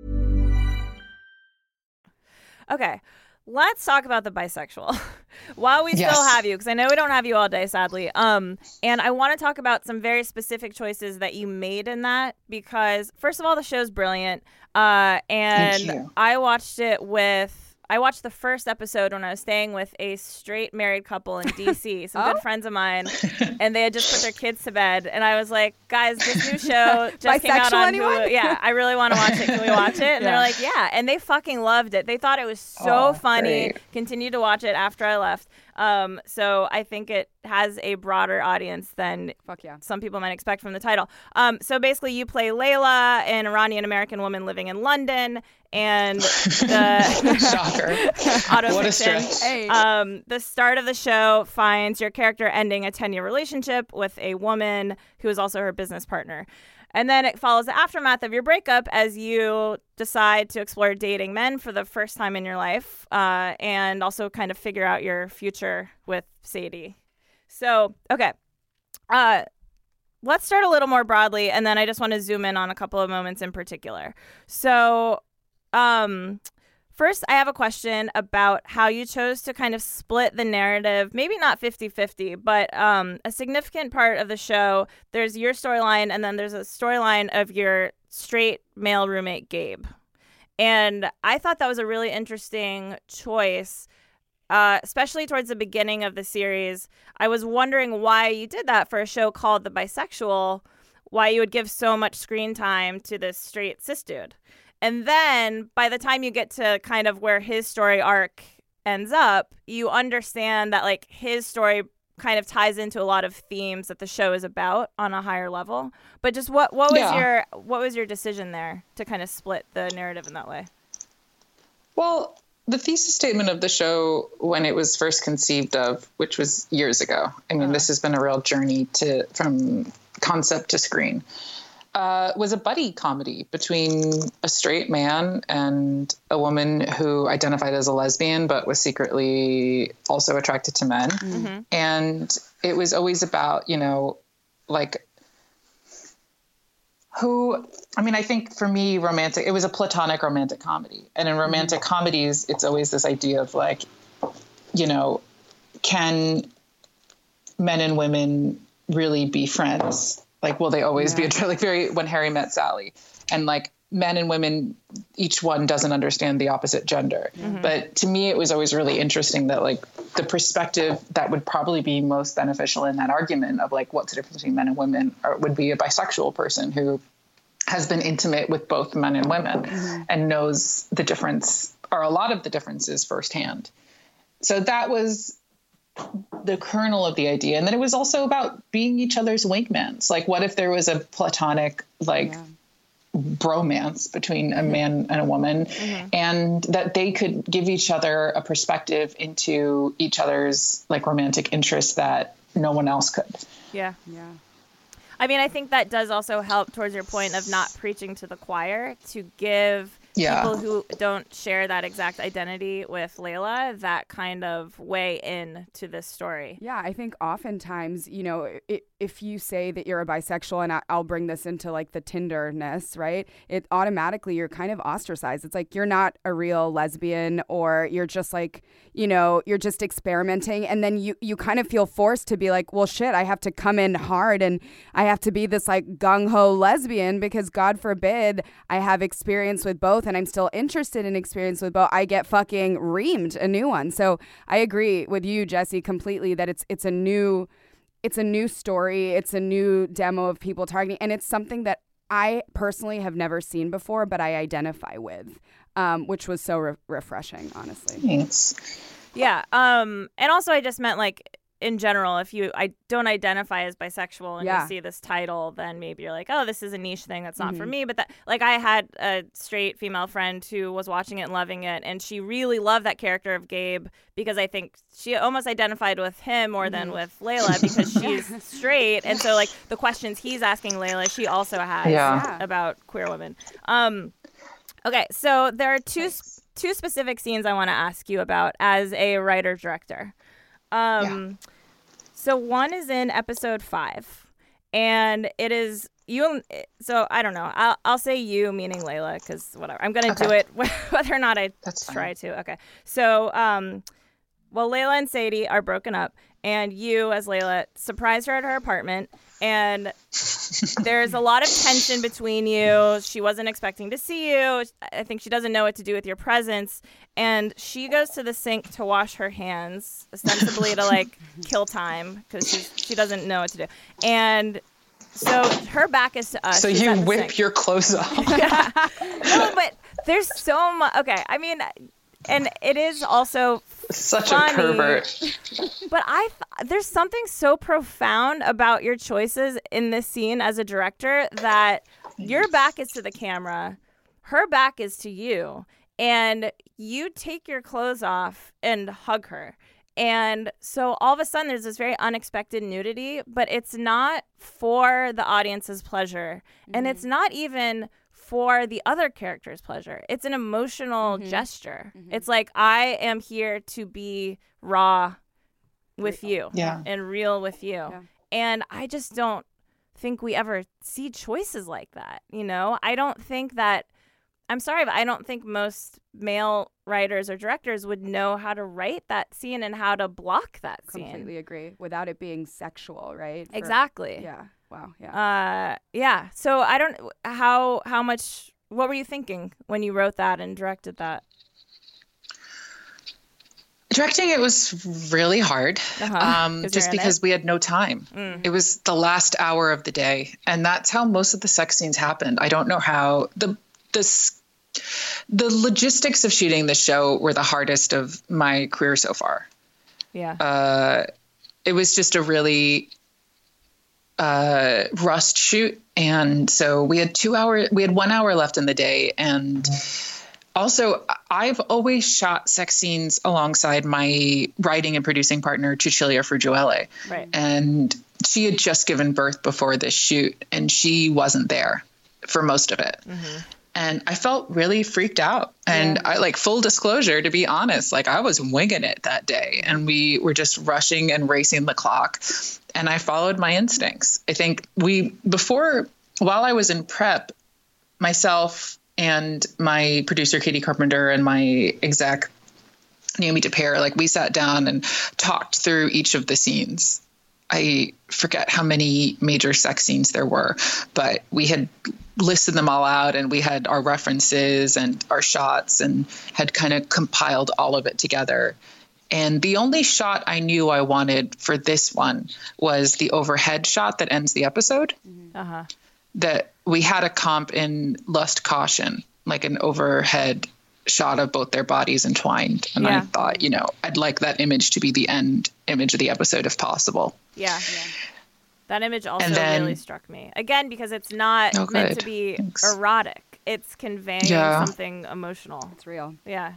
Speaker 3: Okay, let's talk about the bisexual while we still have you, because I know we don't have you all day, sadly. And I want to talk about some very specific choices that you made in that, because first of all, the show's brilliant. And I watched the first episode when I was staying with a straight married couple in DC, some good friends of mine, and they had just put their kids to bed. And I was like, guys, this new show just came out on Hulu. Yeah, I really want to watch it. Can we watch it? And they're like, yeah. And they fucking loved it. They thought it was so funny. Great. Continued to watch it after I left. So I think it has a broader audience than some people might expect from the title. So basically you play Layla, an Iranian-American woman living in London, and the
Speaker 5: shocker. What a stretch.
Speaker 3: The start of the show finds your character ending a 10-year relationship with a woman who is also her business partner. And then it follows the aftermath of your breakup as you decide to explore dating men for the first time in your life, and also kind of figure out your future with Sadie. So, okay. Let's start a little more broadly, and then I just want to zoom in on a couple of moments in particular. So, first, I have a question about how you chose to kind of split the narrative, maybe not 50-50, but a significant part of the show, there's your storyline, and then there's a storyline of your straight male roommate, Gabe. And I thought that was a really interesting choice, especially towards the beginning of the series. I was wondering why you did that for a show called The Bisexual, why you would give so much screen time to this straight cis dude. And then by the time you get to kind of where his story arc ends up, you understand that like his story kind of ties into a lot of themes that the show is about on a higher level. But just what was your decision there to kind of split the narrative in that way?
Speaker 5: Well, the thesis statement of the show when it was first conceived of, which was years ago. I mean, this has been a real journey from concept to screen. Was a buddy comedy between a straight man and a woman who identified as a lesbian but was secretly also attracted to men. Mm-hmm. And it was always about, I think for me, it was a platonic romantic comedy. And in romantic comedies, it's always this idea of can men and women really be friends? Like, will they always be when Harry Met Sally, and men and women, each one doesn't understand the opposite gender. Mm-hmm. But to me, it was always really interesting that the perspective that would probably be most beneficial in that argument of what's the difference between men and women would be a bisexual person who has been intimate with both men and women and knows the difference or a lot of the differences firsthand. So that was the kernel of the idea. And then it was also about being each other's wingmans. What if there was a platonic, bromance between a man and a woman, and that they could give each other a perspective into each other's romantic interests that no one else could.
Speaker 3: Yeah. Yeah. I mean, I think that does also help towards your point of not preaching to the choir, to give people who don't share that exact identity with Layla that kind of way in to this story.
Speaker 4: Yeah, I think oftentimes, if you say that you're a bisexual, and I'll bring this into the Tinder-ness, right? It automatically, you're kind of ostracized. It's you're not a real lesbian, or you're just you're just experimenting. And then you kind of feel forced to be well, shit, I have to come in hard and I have to be this gung-ho lesbian because God forbid I have experience with both and I'm still interested in experience with both. I get fucking reamed a new one. So I agree with you, Jesse, completely that it's a new story. It's a new demo of people targeting. And it's something that I personally have never seen before, but I identify with, which was so refreshing, honestly.
Speaker 5: Thanks.
Speaker 3: Yeah. And also I just meant in general, if I don't identify as bisexual and you see this title, then maybe you're oh, this is a niche thing that's not for me. But that, I had a straight female friend who was watching it and loving it, and she really loved that character of Gabe because I think she almost identified with him more than with Layla because she's straight. And so the questions he's asking Layla, she also has about queer women. Okay, so there are two specific scenes I want to ask you about as a writer-director. So one is in episode 5, and it is you. So I don't know. I'll say you, meaning Layla, because whatever. I'm gonna do it whether or not I try to. Okay. So Layla and Sadie are broken up, and you, as Layla, surprise her at her apartment, and there's a lot of tension between you. She wasn't expecting to see you. I think she doesn't know what to do with your presence. And she goes to the sink to wash her hands, ostensibly to kill time because she doesn't know what to do. And so her back is to us.
Speaker 5: So you whip your clothes off.
Speaker 3: No, but there's so much. Okay, I mean, And it is also
Speaker 5: such
Speaker 3: funny,
Speaker 5: a pervert.
Speaker 3: But there's something so profound about your choices in this scene as a director that your back is to the camera, her back is to you, and you take your clothes off and hug her. And so all of a sudden there's this very unexpected nudity, but it's not for the audience's pleasure. And it's not even for the other character's pleasure. It's an emotional gesture. It's like, I am here to be raw with you and real with you. Yeah. And I just don't think we ever see choices like that. You know, I don't think that, I'm sorry, but I don't think most male writers or directors would know how to write that scene and how to block that scene.
Speaker 4: Completely agree. Without it being sexual, right?
Speaker 3: Exactly.
Speaker 4: Yeah. Wow. Yeah.
Speaker 3: Yeah. So I don't, how much, what were you thinking when you wrote that and directed that?
Speaker 5: Directing it was really hard, just because we had no time. It was the last hour of the day, and that's how most of the sex scenes happened. I don't know how. The logistics of shooting the show were the hardest of my career so far. Yeah. It was just a really rushed shoot, and so we had 1 hour left in the day, and also, I've always shot sex scenes alongside my writing and producing partner, Cecilia Frugiuele. Right. And she had just given birth before this shoot, and she wasn't there for most of it. And I felt really freaked out. And I, like, full disclosure, to be honest, like, I was winging it that day, and we were just rushing and racing the clock. And I followed my instincts. I think while I was in prep, myself and my producer, Katie Carpenter, and my exec, Naomi DePere, like, we sat down and talked through each of the scenes. I forget how many major sex scenes there were, but we had listed them all out, and we had our references and our shots and had kind of compiled all of it together. And the only shot I knew I wanted for this one was the overhead shot that ends the episode. That we had a comp in Lust Caution, like an overhead shot of both their bodies entwined. And I thought, I'd like that image to be the end image of the episode if possible. Yeah.
Speaker 3: That image also really struck me. Again, because it's not meant to be erotic. It's conveying something emotional.
Speaker 4: It's real.
Speaker 3: Yeah.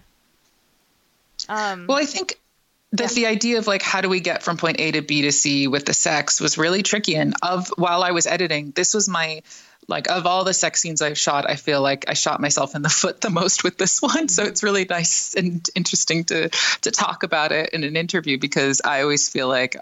Speaker 5: Well, I think that the idea of, like, how do we get from point A to B to C with the sex was really tricky. And while I was editing, this was my, like, of all the sex scenes I've shot, I feel like I shot myself in the foot the most with this one. So it's really nice and interesting to talk about it in an interview, because I always feel like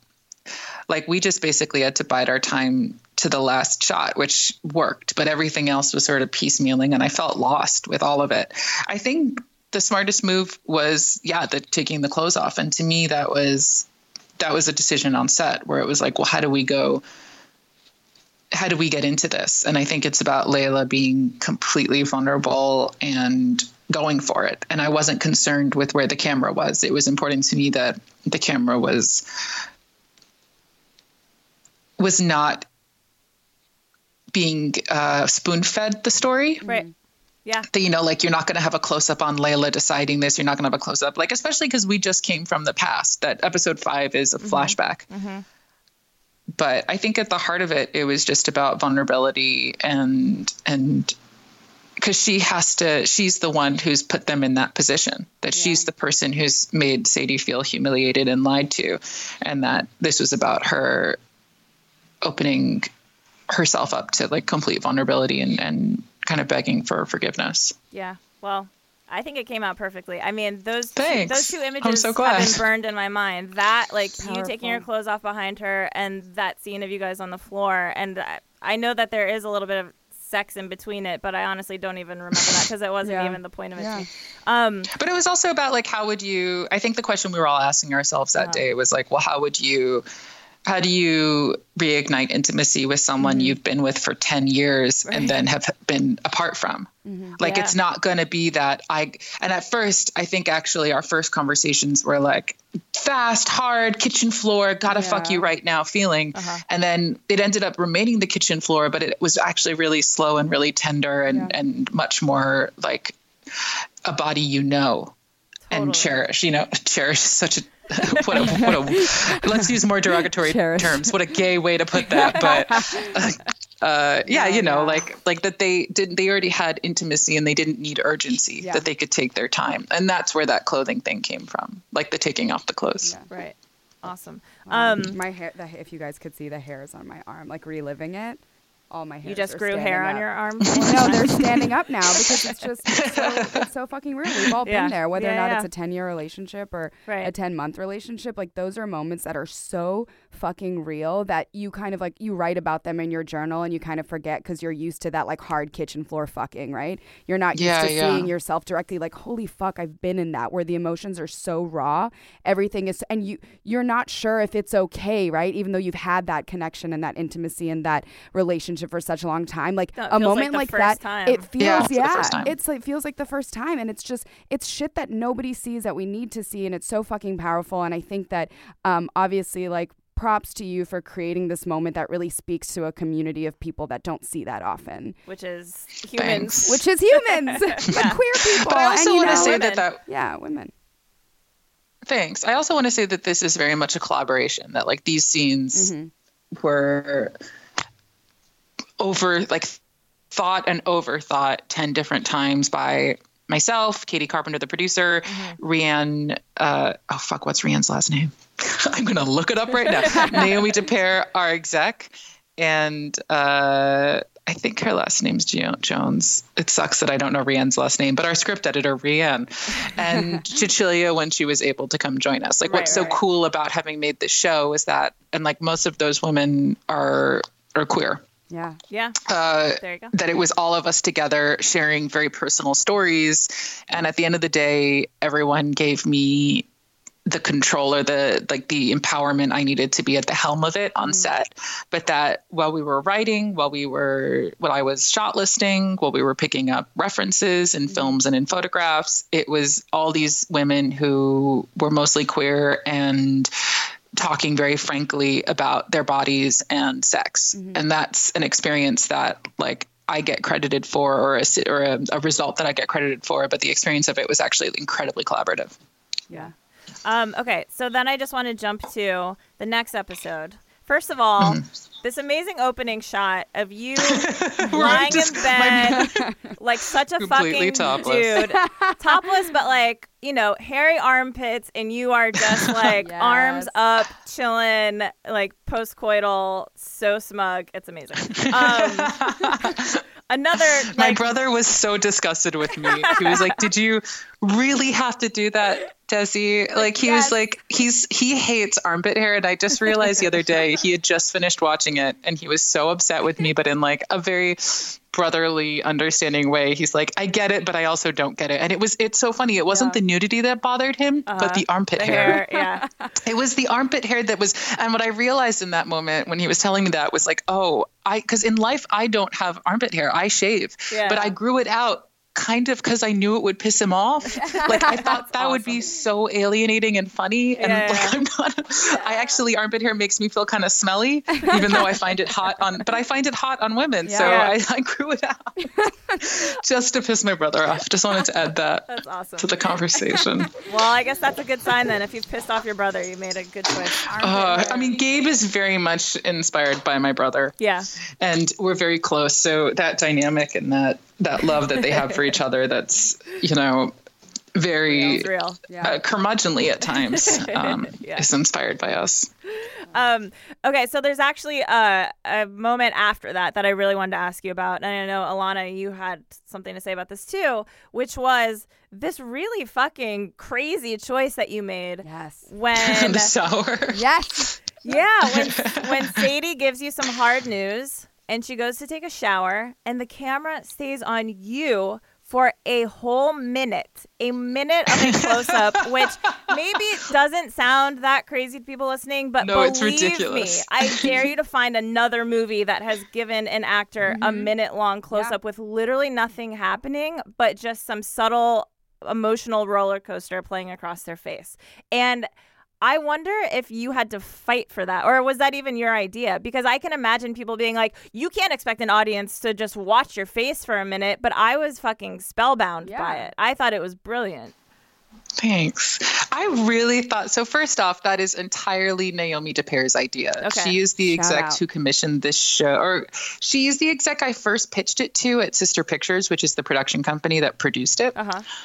Speaker 5: we just basically had to bide our time to the last shot, which worked, but everything else was sort of piecemealing, and I felt lost with all of it. I think the smartest move was, taking the clothes off. And to me, that was a decision on set where it was like, well, how do we get into this? And I think it's about Layla being completely vulnerable and going for it. And I wasn't concerned with where the camera was. It was important to me that the camera was not being spoon-fed the story.
Speaker 3: Right. Yeah.
Speaker 5: That, you're not going to have a close-up on Layla deciding this. You're not going to have a close-up, like, especially because we just came from the past. That episode 5 is a flashback. But I think at the heart of it, it was just about vulnerability, and because she's the one who's put them in that position, that she's the person who's made Sadie feel humiliated and lied to, and that this was about her opening herself up to, like, complete vulnerability and kind of begging for forgiveness.
Speaker 3: Yeah. Well, I think it came out perfectly. I mean, those two images
Speaker 5: have
Speaker 3: been burned in my mind. That, like, powerful. You taking your clothes off behind her, and that scene of you guys on the floor. And I know that there is a little bit of sex in between it, but I honestly don't even remember that because it wasn't even the point of it to me.
Speaker 5: But it was also about, like, I think the question we were all asking ourselves that day was like, well, how do you reignite intimacy with someone you've been with for 10 years and then have been apart from? Like, it's not going to be that and at first, I think actually our first conversations were like fast, hard, kitchen floor, gotta fuck you right now feeling. And then it ended up remaining the kitchen floor, but it was actually really slow and really tender and much more like a body, and cherish. Cherish is such a what a let's use more derogatory terms. What a gay way to put that. But like that they already had intimacy and they didn't need urgency, that they could take their time. And that's where that clothing thing came from, like the taking off the clothes.
Speaker 3: Yeah. Right. Awesome.
Speaker 4: My hair, if you guys could see the hairs on my arm, like reliving it. All my hairs.
Speaker 3: You just grew hair on your arm?
Speaker 4: No, they're standing up now because it's so fucking real. We've all been there, whether or not it's a 10-year relationship or a 10-month relationship. Like, those are moments that are so fucking real that you kind of like, you write about them in your journal and you kind of forget because you're used to that like hard kitchen floor fucking, right? You're not used to seeing yourself directly like, holy fuck, I've been in that, where the emotions are so raw. Everything is, and you're not sure if it's okay, right? Even though you've had that connection and that intimacy and that relationship for such a long time, like a moment like that, it feels it feels like the first time, and it's shit that nobody sees that we need to see, and it's so fucking powerful. And I think that obviously, like, props to you for creating this moment that really speaks to a community of people that don't see that often,
Speaker 3: which is humans,
Speaker 4: but queer people.
Speaker 5: But I also want to say
Speaker 4: women.
Speaker 5: Thanks. I also want to say that this is very much a collaboration, that like these scenes were thought and overthought 10 different times by myself, Katie Carpenter, the producer, Rianne, what's Rianne's last name? I'm going to look it up right now. Naomi DePere, our exec, and I think her last name's Jones. It sucks that I don't know Rianne's last name, but our script editor, Rianne, and Cecilia, when she was able to come join us. Like, what's so cool about having made this show is that, and like most of those women are queer.
Speaker 3: Yeah.
Speaker 5: There you go. That it was all of us together sharing very personal stories. And at the end of the day, everyone gave me the control or the empowerment I needed to be at the helm of it on set. But that while we were writing, while I was shot listing, while we were picking up references in films and in photographs, it was all these women who were mostly queer and talking very frankly about their bodies and sex. And that's an experience that like I get credited for, or a result that I get credited for, but the experience of it was actually incredibly collaborative.
Speaker 3: Yeah. Okay. So then I just want to jump to the next episode. First of all, this amazing opening shot of you lying in bed like such a fucking topless dude. Topless, but like, hairy armpits, and you are just like arms up, chilling, like post-coital, so smug. It's amazing.
Speaker 5: My brother was so disgusted with me. He was like, "Did you really have to do that, Desi?" Like he was like, he hates armpit hair, and I just realized the other day he had just finished watching it, and he was so upset with me, but in like a very brotherly, understanding way. He's like, "I get it, but I also don't get it." And it's so funny. It wasn't the nudity that bothered him, but the armpit hair. Yeah, it was the armpit hair that was. And what I realized in that moment when he was telling me that was like, because in life I don't have armpit hair. I shave, but I grew it out kind of because I knew it would piss him off. Like I thought that would be so alienating and funny. And I'm not. I actually, armpit hair makes me feel kind of smelly, even though I find it hot but I find it hot on women. So I grew it out just to piss my brother off. Just wanted to add that to the conversation.
Speaker 3: Well, I guess that's a good sign then. If you've pissed off your brother, you made a good choice.
Speaker 5: I mean, Gabe is very much inspired by my brother.
Speaker 3: Yeah.
Speaker 5: And we're very close. So that dynamic and that love that they have for each other, that's, very
Speaker 3: real.
Speaker 5: curmudgeonly at times, is inspired by us.
Speaker 3: Okay, so there's actually a moment after that I really wanted to ask you about. And I know, Alana, you had something to say about this too, which was this really fucking crazy choice that you made.
Speaker 4: Yes.
Speaker 5: When the shower.
Speaker 4: Yes.
Speaker 3: Yeah, when Sadie gives you some hard news and she goes to take a shower and the camera stays on you for a whole minute of a close-up, which maybe doesn't sound that crazy to people listening, but
Speaker 5: it's
Speaker 3: believe
Speaker 5: ridiculous.
Speaker 3: me, I dare you to find another movie that has given an actor a minute-long close-up with literally nothing happening, but just some subtle emotional roller coaster playing across their face. And I wonder if you had to fight for that, or was that even your idea? Because I can imagine people being like, you can't expect an audience to just watch your face for a minute, but I was fucking spellbound by it. I thought it was brilliant.
Speaker 5: Thanks. I really thought, so first off, that is entirely Naomi DePere's idea.
Speaker 3: Okay.
Speaker 5: She is the
Speaker 4: Shout
Speaker 5: exec
Speaker 4: out.
Speaker 5: who commissioned this show, or she is the exec I first pitched it to at Sister Pictures, which is the production company that produced it.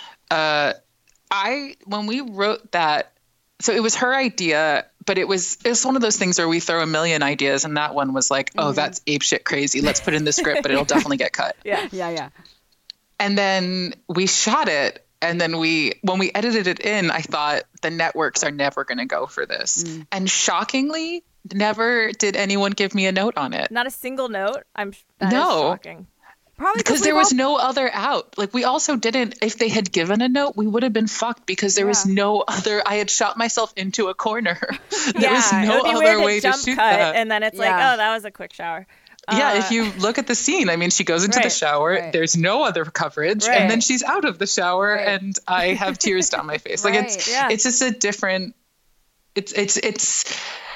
Speaker 5: When we wrote that, so it was her idea, but it was one of those things where we throw a million ideas, and that one was like, oh, that's apeshit crazy. Let's put it in the script, but it'll definitely get cut.
Speaker 4: Yeah.
Speaker 5: And then we shot it. And then when we edited it in, I thought the networks are never going to go for this. And shockingly, never did anyone give me a note on it.
Speaker 3: Not a single note. That is
Speaker 5: No.
Speaker 3: shocking.
Speaker 4: Probably
Speaker 5: Because there was no other out. Like, we also didn't, if they had given a note, we would have been fucked because there was no other, I had shot myself into a corner. There was
Speaker 3: it
Speaker 5: no
Speaker 3: would be
Speaker 5: other
Speaker 3: weird
Speaker 5: way to
Speaker 3: jump
Speaker 5: shoot
Speaker 3: cut,
Speaker 5: that.
Speaker 3: and then it's like,
Speaker 4: Yeah.
Speaker 3: oh, that was a quick shower.
Speaker 5: Yeah, if you look at the scene, I mean, she goes into the
Speaker 3: Right.
Speaker 5: shower,
Speaker 4: Right.
Speaker 5: there's no other coverage,
Speaker 3: Right.
Speaker 5: and then she's out of the shower,
Speaker 4: Right.
Speaker 5: and I have tears down my face. Like,
Speaker 4: Right.
Speaker 3: Yeah.
Speaker 5: it's just a different, it's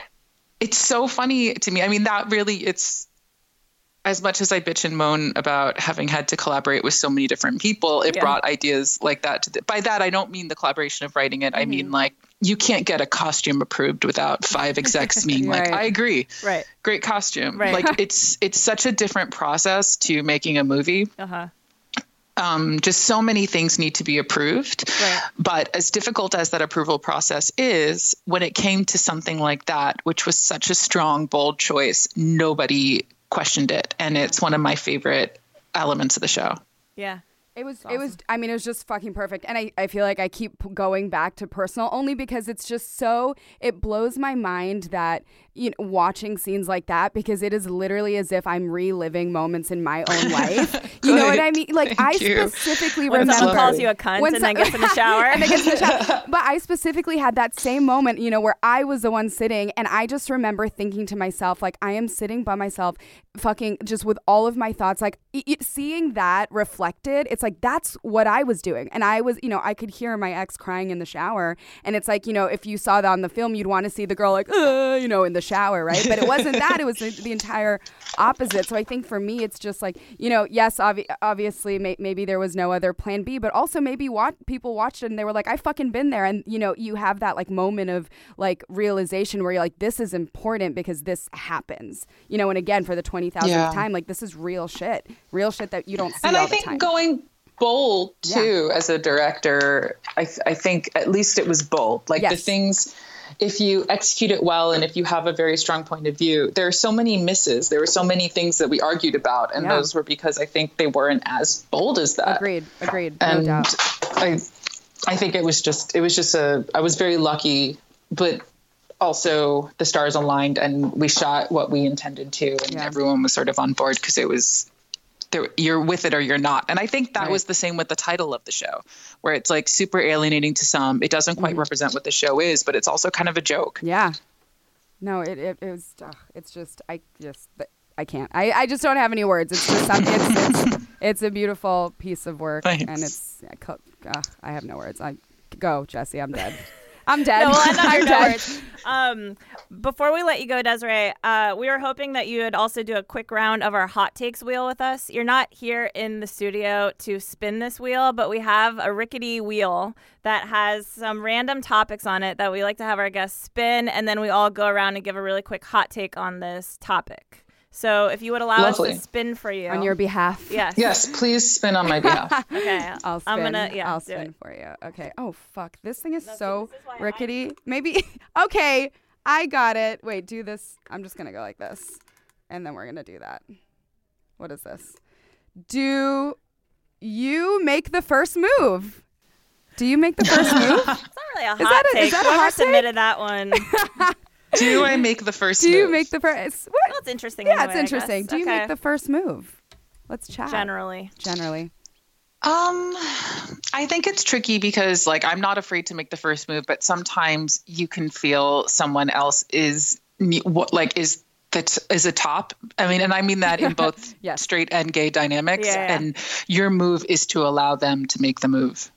Speaker 5: so funny to me. I mean, that really, it's, as much as I bitch and moan about having had to collaborate with so many different people, it brought ideas like that. By that, I don't mean the collaboration of writing it. I mean, like, you can't get a costume approved without 5 execs being like,
Speaker 4: Right.
Speaker 5: I agree.
Speaker 3: Right.
Speaker 5: Great costume.
Speaker 3: Right.
Speaker 5: Like, it's such a different process to making a movie. Just so many things need to be approved.
Speaker 3: Right.
Speaker 5: But as difficult as that approval process is, when it came to something like that, which was such a strong, bold choice, nobody questioned it. And it's one of my favorite elements of the show.
Speaker 3: Yeah.
Speaker 4: It was, I mean, it was just fucking perfect. And I feel like I keep going back to personal only because it's just so, it blows my mind that, you know, watching scenes like that, because it is literally as if I'm reliving moments in my own life. You know what I mean? Like,
Speaker 5: Thank you.
Speaker 4: specifically
Speaker 3: When
Speaker 4: remember.
Speaker 3: someone calls you a cunt and then gets in the shower.
Speaker 4: and then gets in the shower. But I specifically had that same moment, you know, where I was the one sitting, and I just remember thinking to myself, like, I am sitting by myself, fucking just with all of my thoughts, like, seeing that reflected, it's like, that's what I was doing. And I was, you know, I could hear my ex crying in the shower, and it's like, you know, if you saw that on the film, you'd want to see the girl like, you know, in the shower, right? But it wasn't that. It was the entire opposite. So I think for me, it's just like, you know, yes, obviously, maybe there was no other plan B, but also maybe people watched it and they were like, I fucking been there. And, you know, you have that like moment of like realization where you're like, this is important because this happens, you know, and again, for the 20,000th time, like, this is real shit that you don't see
Speaker 5: And
Speaker 4: all
Speaker 5: I think
Speaker 4: the time.
Speaker 5: going bold too, as a director, I think at least it was bold. Like, the things, if you execute it well and if you have a very strong point of view, there are so many misses. There were so many things that we argued about, and those were because I think they weren't as bold as that.
Speaker 4: Agreed.
Speaker 5: And
Speaker 4: no doubt.
Speaker 5: I think it was just I was very lucky, but also the stars aligned and we shot what we intended to, and everyone was sort of on board because it was, you're with it or you're not. And I think that was the same with the title of the show, where it's like super alienating to some. It doesn't quite represent what the show is, but it's also kind of a joke.
Speaker 4: Yeah. No, it was, it's just, I can't. I just don't have any words. It's just it's a beautiful piece of work.
Speaker 5: Thanks.
Speaker 4: And it's, I have no words. Go, Jesse. I'm dead. I'm dead.
Speaker 3: No, well,
Speaker 4: I'm dead.
Speaker 3: Before we let you go, Desiree, we were hoping that you would also do a quick round of our hot takes wheel with us. You're not here in the studio to spin this wheel, but we have a rickety wheel that has some random topics on it that we like to have our guests spin, and then we all go around and give a really quick hot take on this topic. So if you would allow us to spin for you.
Speaker 4: On your behalf.
Speaker 3: Yes.
Speaker 5: Yes, please spin on my behalf.
Speaker 3: Okay.
Speaker 4: I'll spin. I'll
Speaker 3: do
Speaker 4: spin
Speaker 3: it.
Speaker 4: for you. Okay. Oh, fuck. This thing is so
Speaker 3: this is why
Speaker 4: rickety. Maybe. Okay. I got it. Wait, do this. I'm just going to go like this. And then we're going to do that. What is this? Do you make the first move? Do you make the first move?
Speaker 3: It's not really a hot take.
Speaker 4: Is that a
Speaker 3: Whoever
Speaker 4: hot take?
Speaker 3: submitted that one.
Speaker 5: Do I make the first
Speaker 4: Do you
Speaker 5: move?
Speaker 4: make the first? What?
Speaker 3: Well, it's interesting.
Speaker 4: Yeah,
Speaker 3: anyway,
Speaker 4: it's
Speaker 3: I
Speaker 4: interesting.
Speaker 3: guess.
Speaker 4: Do you
Speaker 3: Okay.
Speaker 4: make the first move? Let's chat.
Speaker 3: Generally.
Speaker 5: I think it's tricky because, like, I'm not afraid to make the first move, but sometimes you can feel someone else is a top. I mean, and I mean that in both
Speaker 4: Yes.
Speaker 5: straight and gay dynamics.
Speaker 3: Yeah.
Speaker 5: And your move is to allow them to make the move.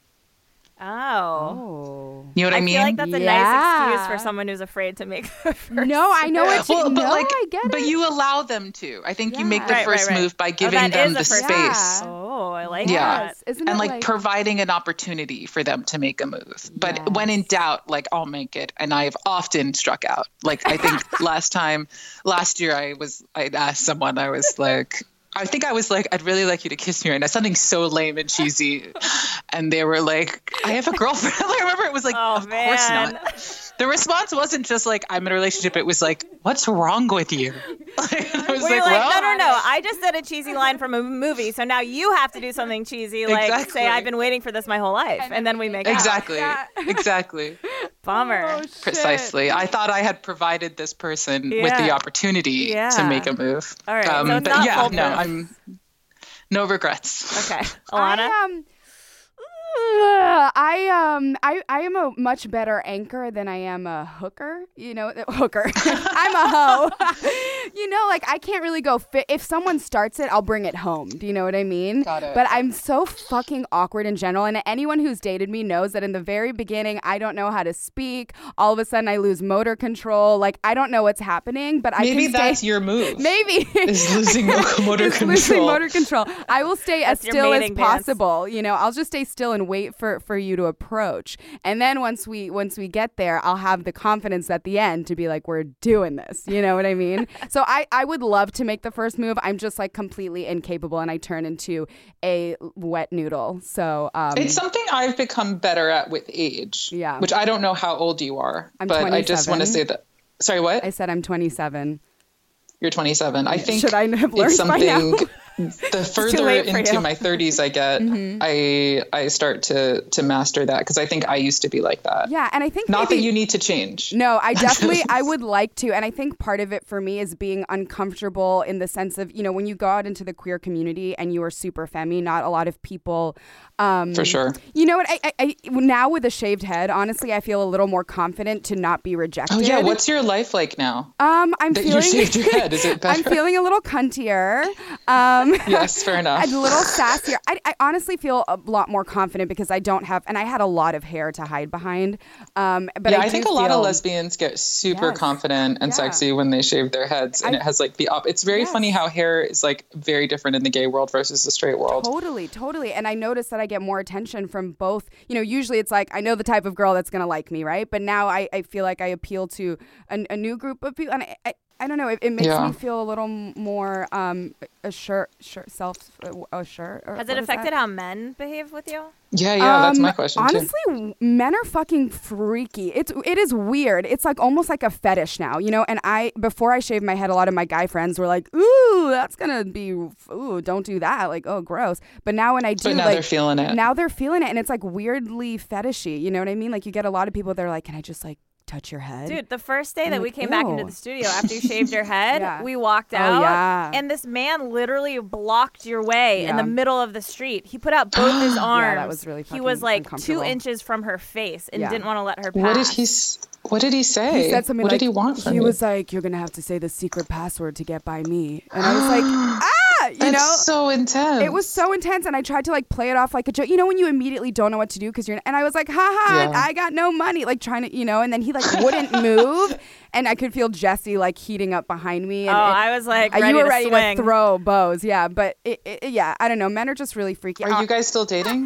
Speaker 3: Oh.
Speaker 5: You know what I mean?
Speaker 3: feel like that's a
Speaker 4: Yeah.
Speaker 3: nice excuse for someone who's afraid to make the first
Speaker 4: No, I know what you
Speaker 5: Well, but
Speaker 4: I get it.
Speaker 5: but you allow them to. I think you make the
Speaker 3: Right,
Speaker 5: first
Speaker 3: right.
Speaker 5: move by
Speaker 3: Oh,
Speaker 5: giving
Speaker 3: that
Speaker 5: them
Speaker 3: is
Speaker 5: the
Speaker 3: a first
Speaker 5: space.
Speaker 3: Oh. Oh, I like
Speaker 5: Yeah.
Speaker 3: that.
Speaker 4: Isn't
Speaker 5: And
Speaker 4: it
Speaker 5: like providing an opportunity for them to make a move. But when in doubt, like I'll make it. And I've often struck out. Like I think last year I'd asked someone, I was like, I'd really like you to kiss me right now. Something so lame and cheesy. And they were like, I have a girlfriend. I remember it was like, of course not. The response wasn't just like, I'm in a relationship. It was like, what's wrong with you? I was
Speaker 3: Well, you're like, no. I just said a cheesy line from a movie. So now you have to do something cheesy. Like say, I've been waiting for this my whole life. And then we make out.
Speaker 5: Exactly.
Speaker 3: Bummer.
Speaker 4: Oh,
Speaker 5: Precisely. I thought I had provided this person with the opportunity to make a move.
Speaker 3: All right. So it's not
Speaker 5: I'm no regrets.
Speaker 3: Okay. Alana?
Speaker 4: I am a much better anchor than I am a hooker. Hooker. I'm a hoe. Like I can't really go fit. If someone starts it, I'll bring it home. Do you know what I mean?
Speaker 5: Got it.
Speaker 4: But I'm so fucking awkward in general. And anyone who's dated me knows that in the very beginning, I don't know how to speak. All of a sudden, I lose motor control. Like I don't know what's happening. But
Speaker 5: maybe that's your move.
Speaker 4: Maybe
Speaker 5: is losing motor control.
Speaker 4: Losing motor control. I will stay as still as possible.
Speaker 3: Pants.
Speaker 4: I'll just stay still and wait for you to approach. And then once we get there, I'll have the confidence at the end to be like, we're doing this. You know what I mean? So I would love to make the first move. I'm just like completely incapable and I turn into a wet noodle. So
Speaker 5: it's something I've become better at with age.
Speaker 4: Yeah.
Speaker 5: Which I don't know how old you are.
Speaker 4: I'm
Speaker 5: but
Speaker 4: 27.
Speaker 5: I just want to say that. Sorry, what?
Speaker 4: I said I'm 27
Speaker 5: You're 27. I think
Speaker 4: should I have learned
Speaker 5: it's something
Speaker 4: by now?
Speaker 5: The further into my 30s I get, I start to master that because I think I used to be like that.
Speaker 4: Yeah, and I think
Speaker 5: not that you need to change.
Speaker 4: No, I definitely I would like to, and I think part of it for me is being uncomfortable in the sense of when you go out into the queer community and you are super femmy, not a lot of people.
Speaker 5: For sure.
Speaker 4: You know what? I now with a shaved head, honestly, I feel a little more confident to not be rejected.
Speaker 5: Oh yeah, what's your life like now?
Speaker 4: You
Speaker 5: shaved your head. Is it better?
Speaker 4: I'm feeling a little cuntier.
Speaker 5: Yes, fair enough.
Speaker 4: A little sassier. I honestly feel a lot more confident because I don't have, and I had a lot of hair to hide behind. But
Speaker 5: yeah, I think a lot of lesbians get super confident and sexy when they shave their heads, and it has like it's very funny how hair is like very different in the gay world versus the straight world.
Speaker 4: Totally. And I noticed that I get more attention from both. Usually it's like I know the type of girl that's gonna like me, right? But now I feel like I appeal to a new group of people, and I don't know. It makes me feel a little more assured.
Speaker 3: Has it affected how men behave with you?
Speaker 5: Yeah, that's my question too.
Speaker 4: Honestly, men are fucking freaky. It is weird. It's like almost like a fetish now, And before I shaved my head, a lot of my guy friends were like, "Ooh, that's gonna be, ooh, don't do that." Like, oh, gross. But now when I do,
Speaker 5: now they're feeling it.
Speaker 4: Now they're feeling it, and it's like weirdly fetishy. You know what I mean? Like you get a lot of people that are like, "Can I just like touch your head?"
Speaker 3: Dude, the first day that we came back into the studio after you shaved your head, we walked out, and this man literally blocked your way in the middle of the street. He put out both his arms.
Speaker 4: Yeah, that was really fucking
Speaker 3: He was like 2
Speaker 4: uncomfortable.
Speaker 3: inches from her face and didn't want to let her pass.
Speaker 5: What did he say?
Speaker 4: He said something
Speaker 5: what
Speaker 4: like,
Speaker 5: did he want from you?
Speaker 4: He was like, "You're going to have to say the secret password to get by me." And I was like,
Speaker 5: That's so intense.
Speaker 4: It was so intense, and I tried to like play it off like a joke. When you immediately don't know what to do because and I was like, haha, I got no money, like trying to, and then he like wouldn't move, and I could feel Jesse like heating up behind me. And
Speaker 3: I was like, ready
Speaker 4: you were
Speaker 3: to
Speaker 4: ready
Speaker 3: swing.
Speaker 4: to throw bows, but I don't know. Men are just really freaky.
Speaker 5: Are you guys still dating?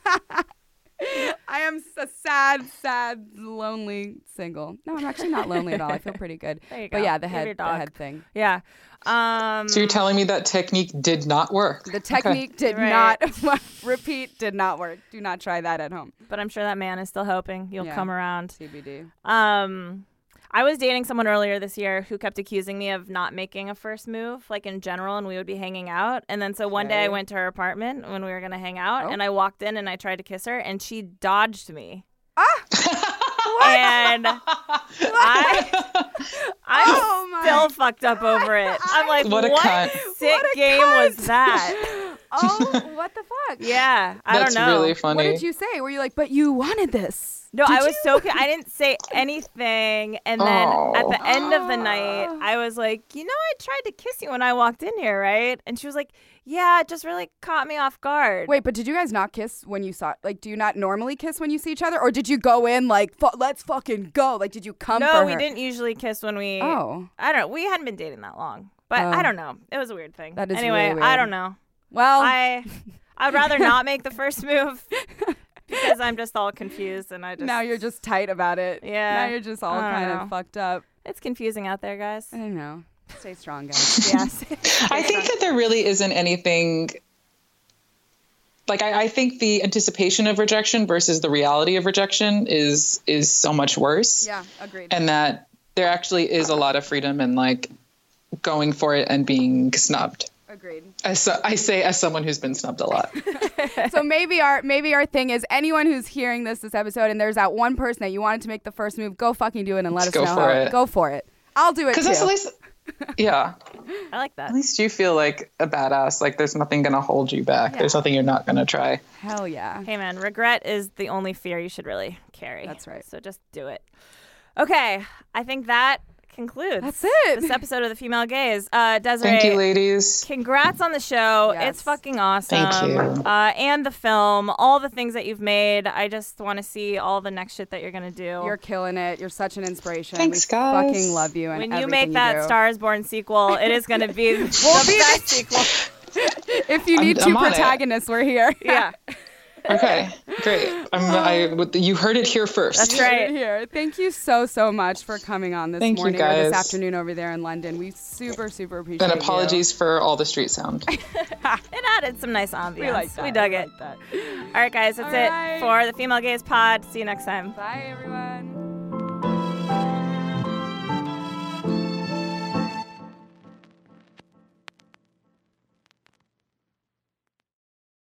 Speaker 4: I am a sad, lonely single. No, I'm actually not lonely at all. I feel pretty good.
Speaker 3: There you go.
Speaker 4: But yeah, the
Speaker 3: You have your
Speaker 4: head
Speaker 3: dog.
Speaker 4: thing.
Speaker 3: Yeah.
Speaker 5: So you're telling me that technique did not work?
Speaker 4: The technique did not, repeat, did not work. Do not try that at home.
Speaker 3: But I'm sure that man is still hoping you'll come around.
Speaker 4: TBD.
Speaker 3: I was dating someone earlier this year who kept accusing me of not making a first move, like in general, and we would be hanging out. And then so one day I went to her apartment when we were going to hang out, and I walked in and I tried to kiss her, and she dodged me. And I'm still fucked up over it. I'm like, what sick game was that?
Speaker 4: Oh, what the fuck?
Speaker 3: Yeah, I don't know.
Speaker 5: That's really funny.
Speaker 4: What did you say? Were you like, but you wanted this?
Speaker 3: No, I was I didn't say anything. And then at the end of the night, I was like, I tried to kiss you when I walked in here, right? And she was like, yeah, it just really caught me off guard.
Speaker 4: Wait, but did you guys not kiss when you saw, like, do you not normally kiss when you see each other? Or did you go in like, let's fucking go? Like, did you come for her?
Speaker 3: No, we didn't usually kiss when we, I don't know. We hadn't been dating that long. But I don't know. It was a weird thing.
Speaker 4: That is
Speaker 3: anyway,
Speaker 4: really weird.
Speaker 3: I don't know.
Speaker 4: Well,
Speaker 3: I I'd rather not make the first move because I'm just all confused and
Speaker 4: now you're just tight about it.
Speaker 3: Yeah.
Speaker 4: Now you're just all kind of fucked up.
Speaker 3: It's confusing out there, guys.
Speaker 4: I know. Stay strong, guys.
Speaker 3: Yes.
Speaker 5: I think that there really isn't anything. Like, I think the anticipation of rejection versus the reality of rejection is so much worse.
Speaker 4: Yeah, agreed.
Speaker 5: And that there actually is a lot of freedom in like going for it and being snubbed.
Speaker 4: Agreed.
Speaker 5: I say as someone who's been snubbed a lot.
Speaker 4: So maybe our thing is anyone who's hearing this episode and there's that one person that you wanted to make the first move, go fucking do it and let us know how. Go for it. I'll do it too.
Speaker 5: Because at least, yeah.
Speaker 3: I like that.
Speaker 5: At least you feel like a badass. Like there's nothing going to hold you back. Yeah. There's nothing you're not going to try.
Speaker 4: Hell yeah.
Speaker 3: Hey man, regret is the only fear you should really carry.
Speaker 4: That's right.
Speaker 3: So just do it. Okay. I think that concludes.
Speaker 4: That's it.
Speaker 3: This episode of The Female Gaze. Desiree.
Speaker 5: Thank you, ladies.
Speaker 3: Congrats on the show.
Speaker 4: Yes.
Speaker 3: It's fucking awesome.
Speaker 5: Thank you.
Speaker 3: And the film, all the things that you've made. I just want to see all the next shit that you're going to do.
Speaker 4: You're killing it. You're such an inspiration.
Speaker 5: Thanks,
Speaker 4: we
Speaker 5: guys.
Speaker 4: fucking love you. And
Speaker 3: when you make that Star is Born sequel, it is going to be the best sequel.
Speaker 4: If you need two protagonists, we're here.
Speaker 3: Yeah.
Speaker 5: Okay, great. You heard it here first.
Speaker 3: That's right.
Speaker 4: Here. Thank you so much for coming on this morning or this afternoon over there in London. We super appreciate it.
Speaker 5: And apologies for all the street sound.
Speaker 3: It added some nice ambiance.
Speaker 4: We like that.
Speaker 3: We dug it.
Speaker 4: Like that.
Speaker 3: All right, guys, that's it for the Female Gaze Pod. See you next time.
Speaker 4: Bye, everyone.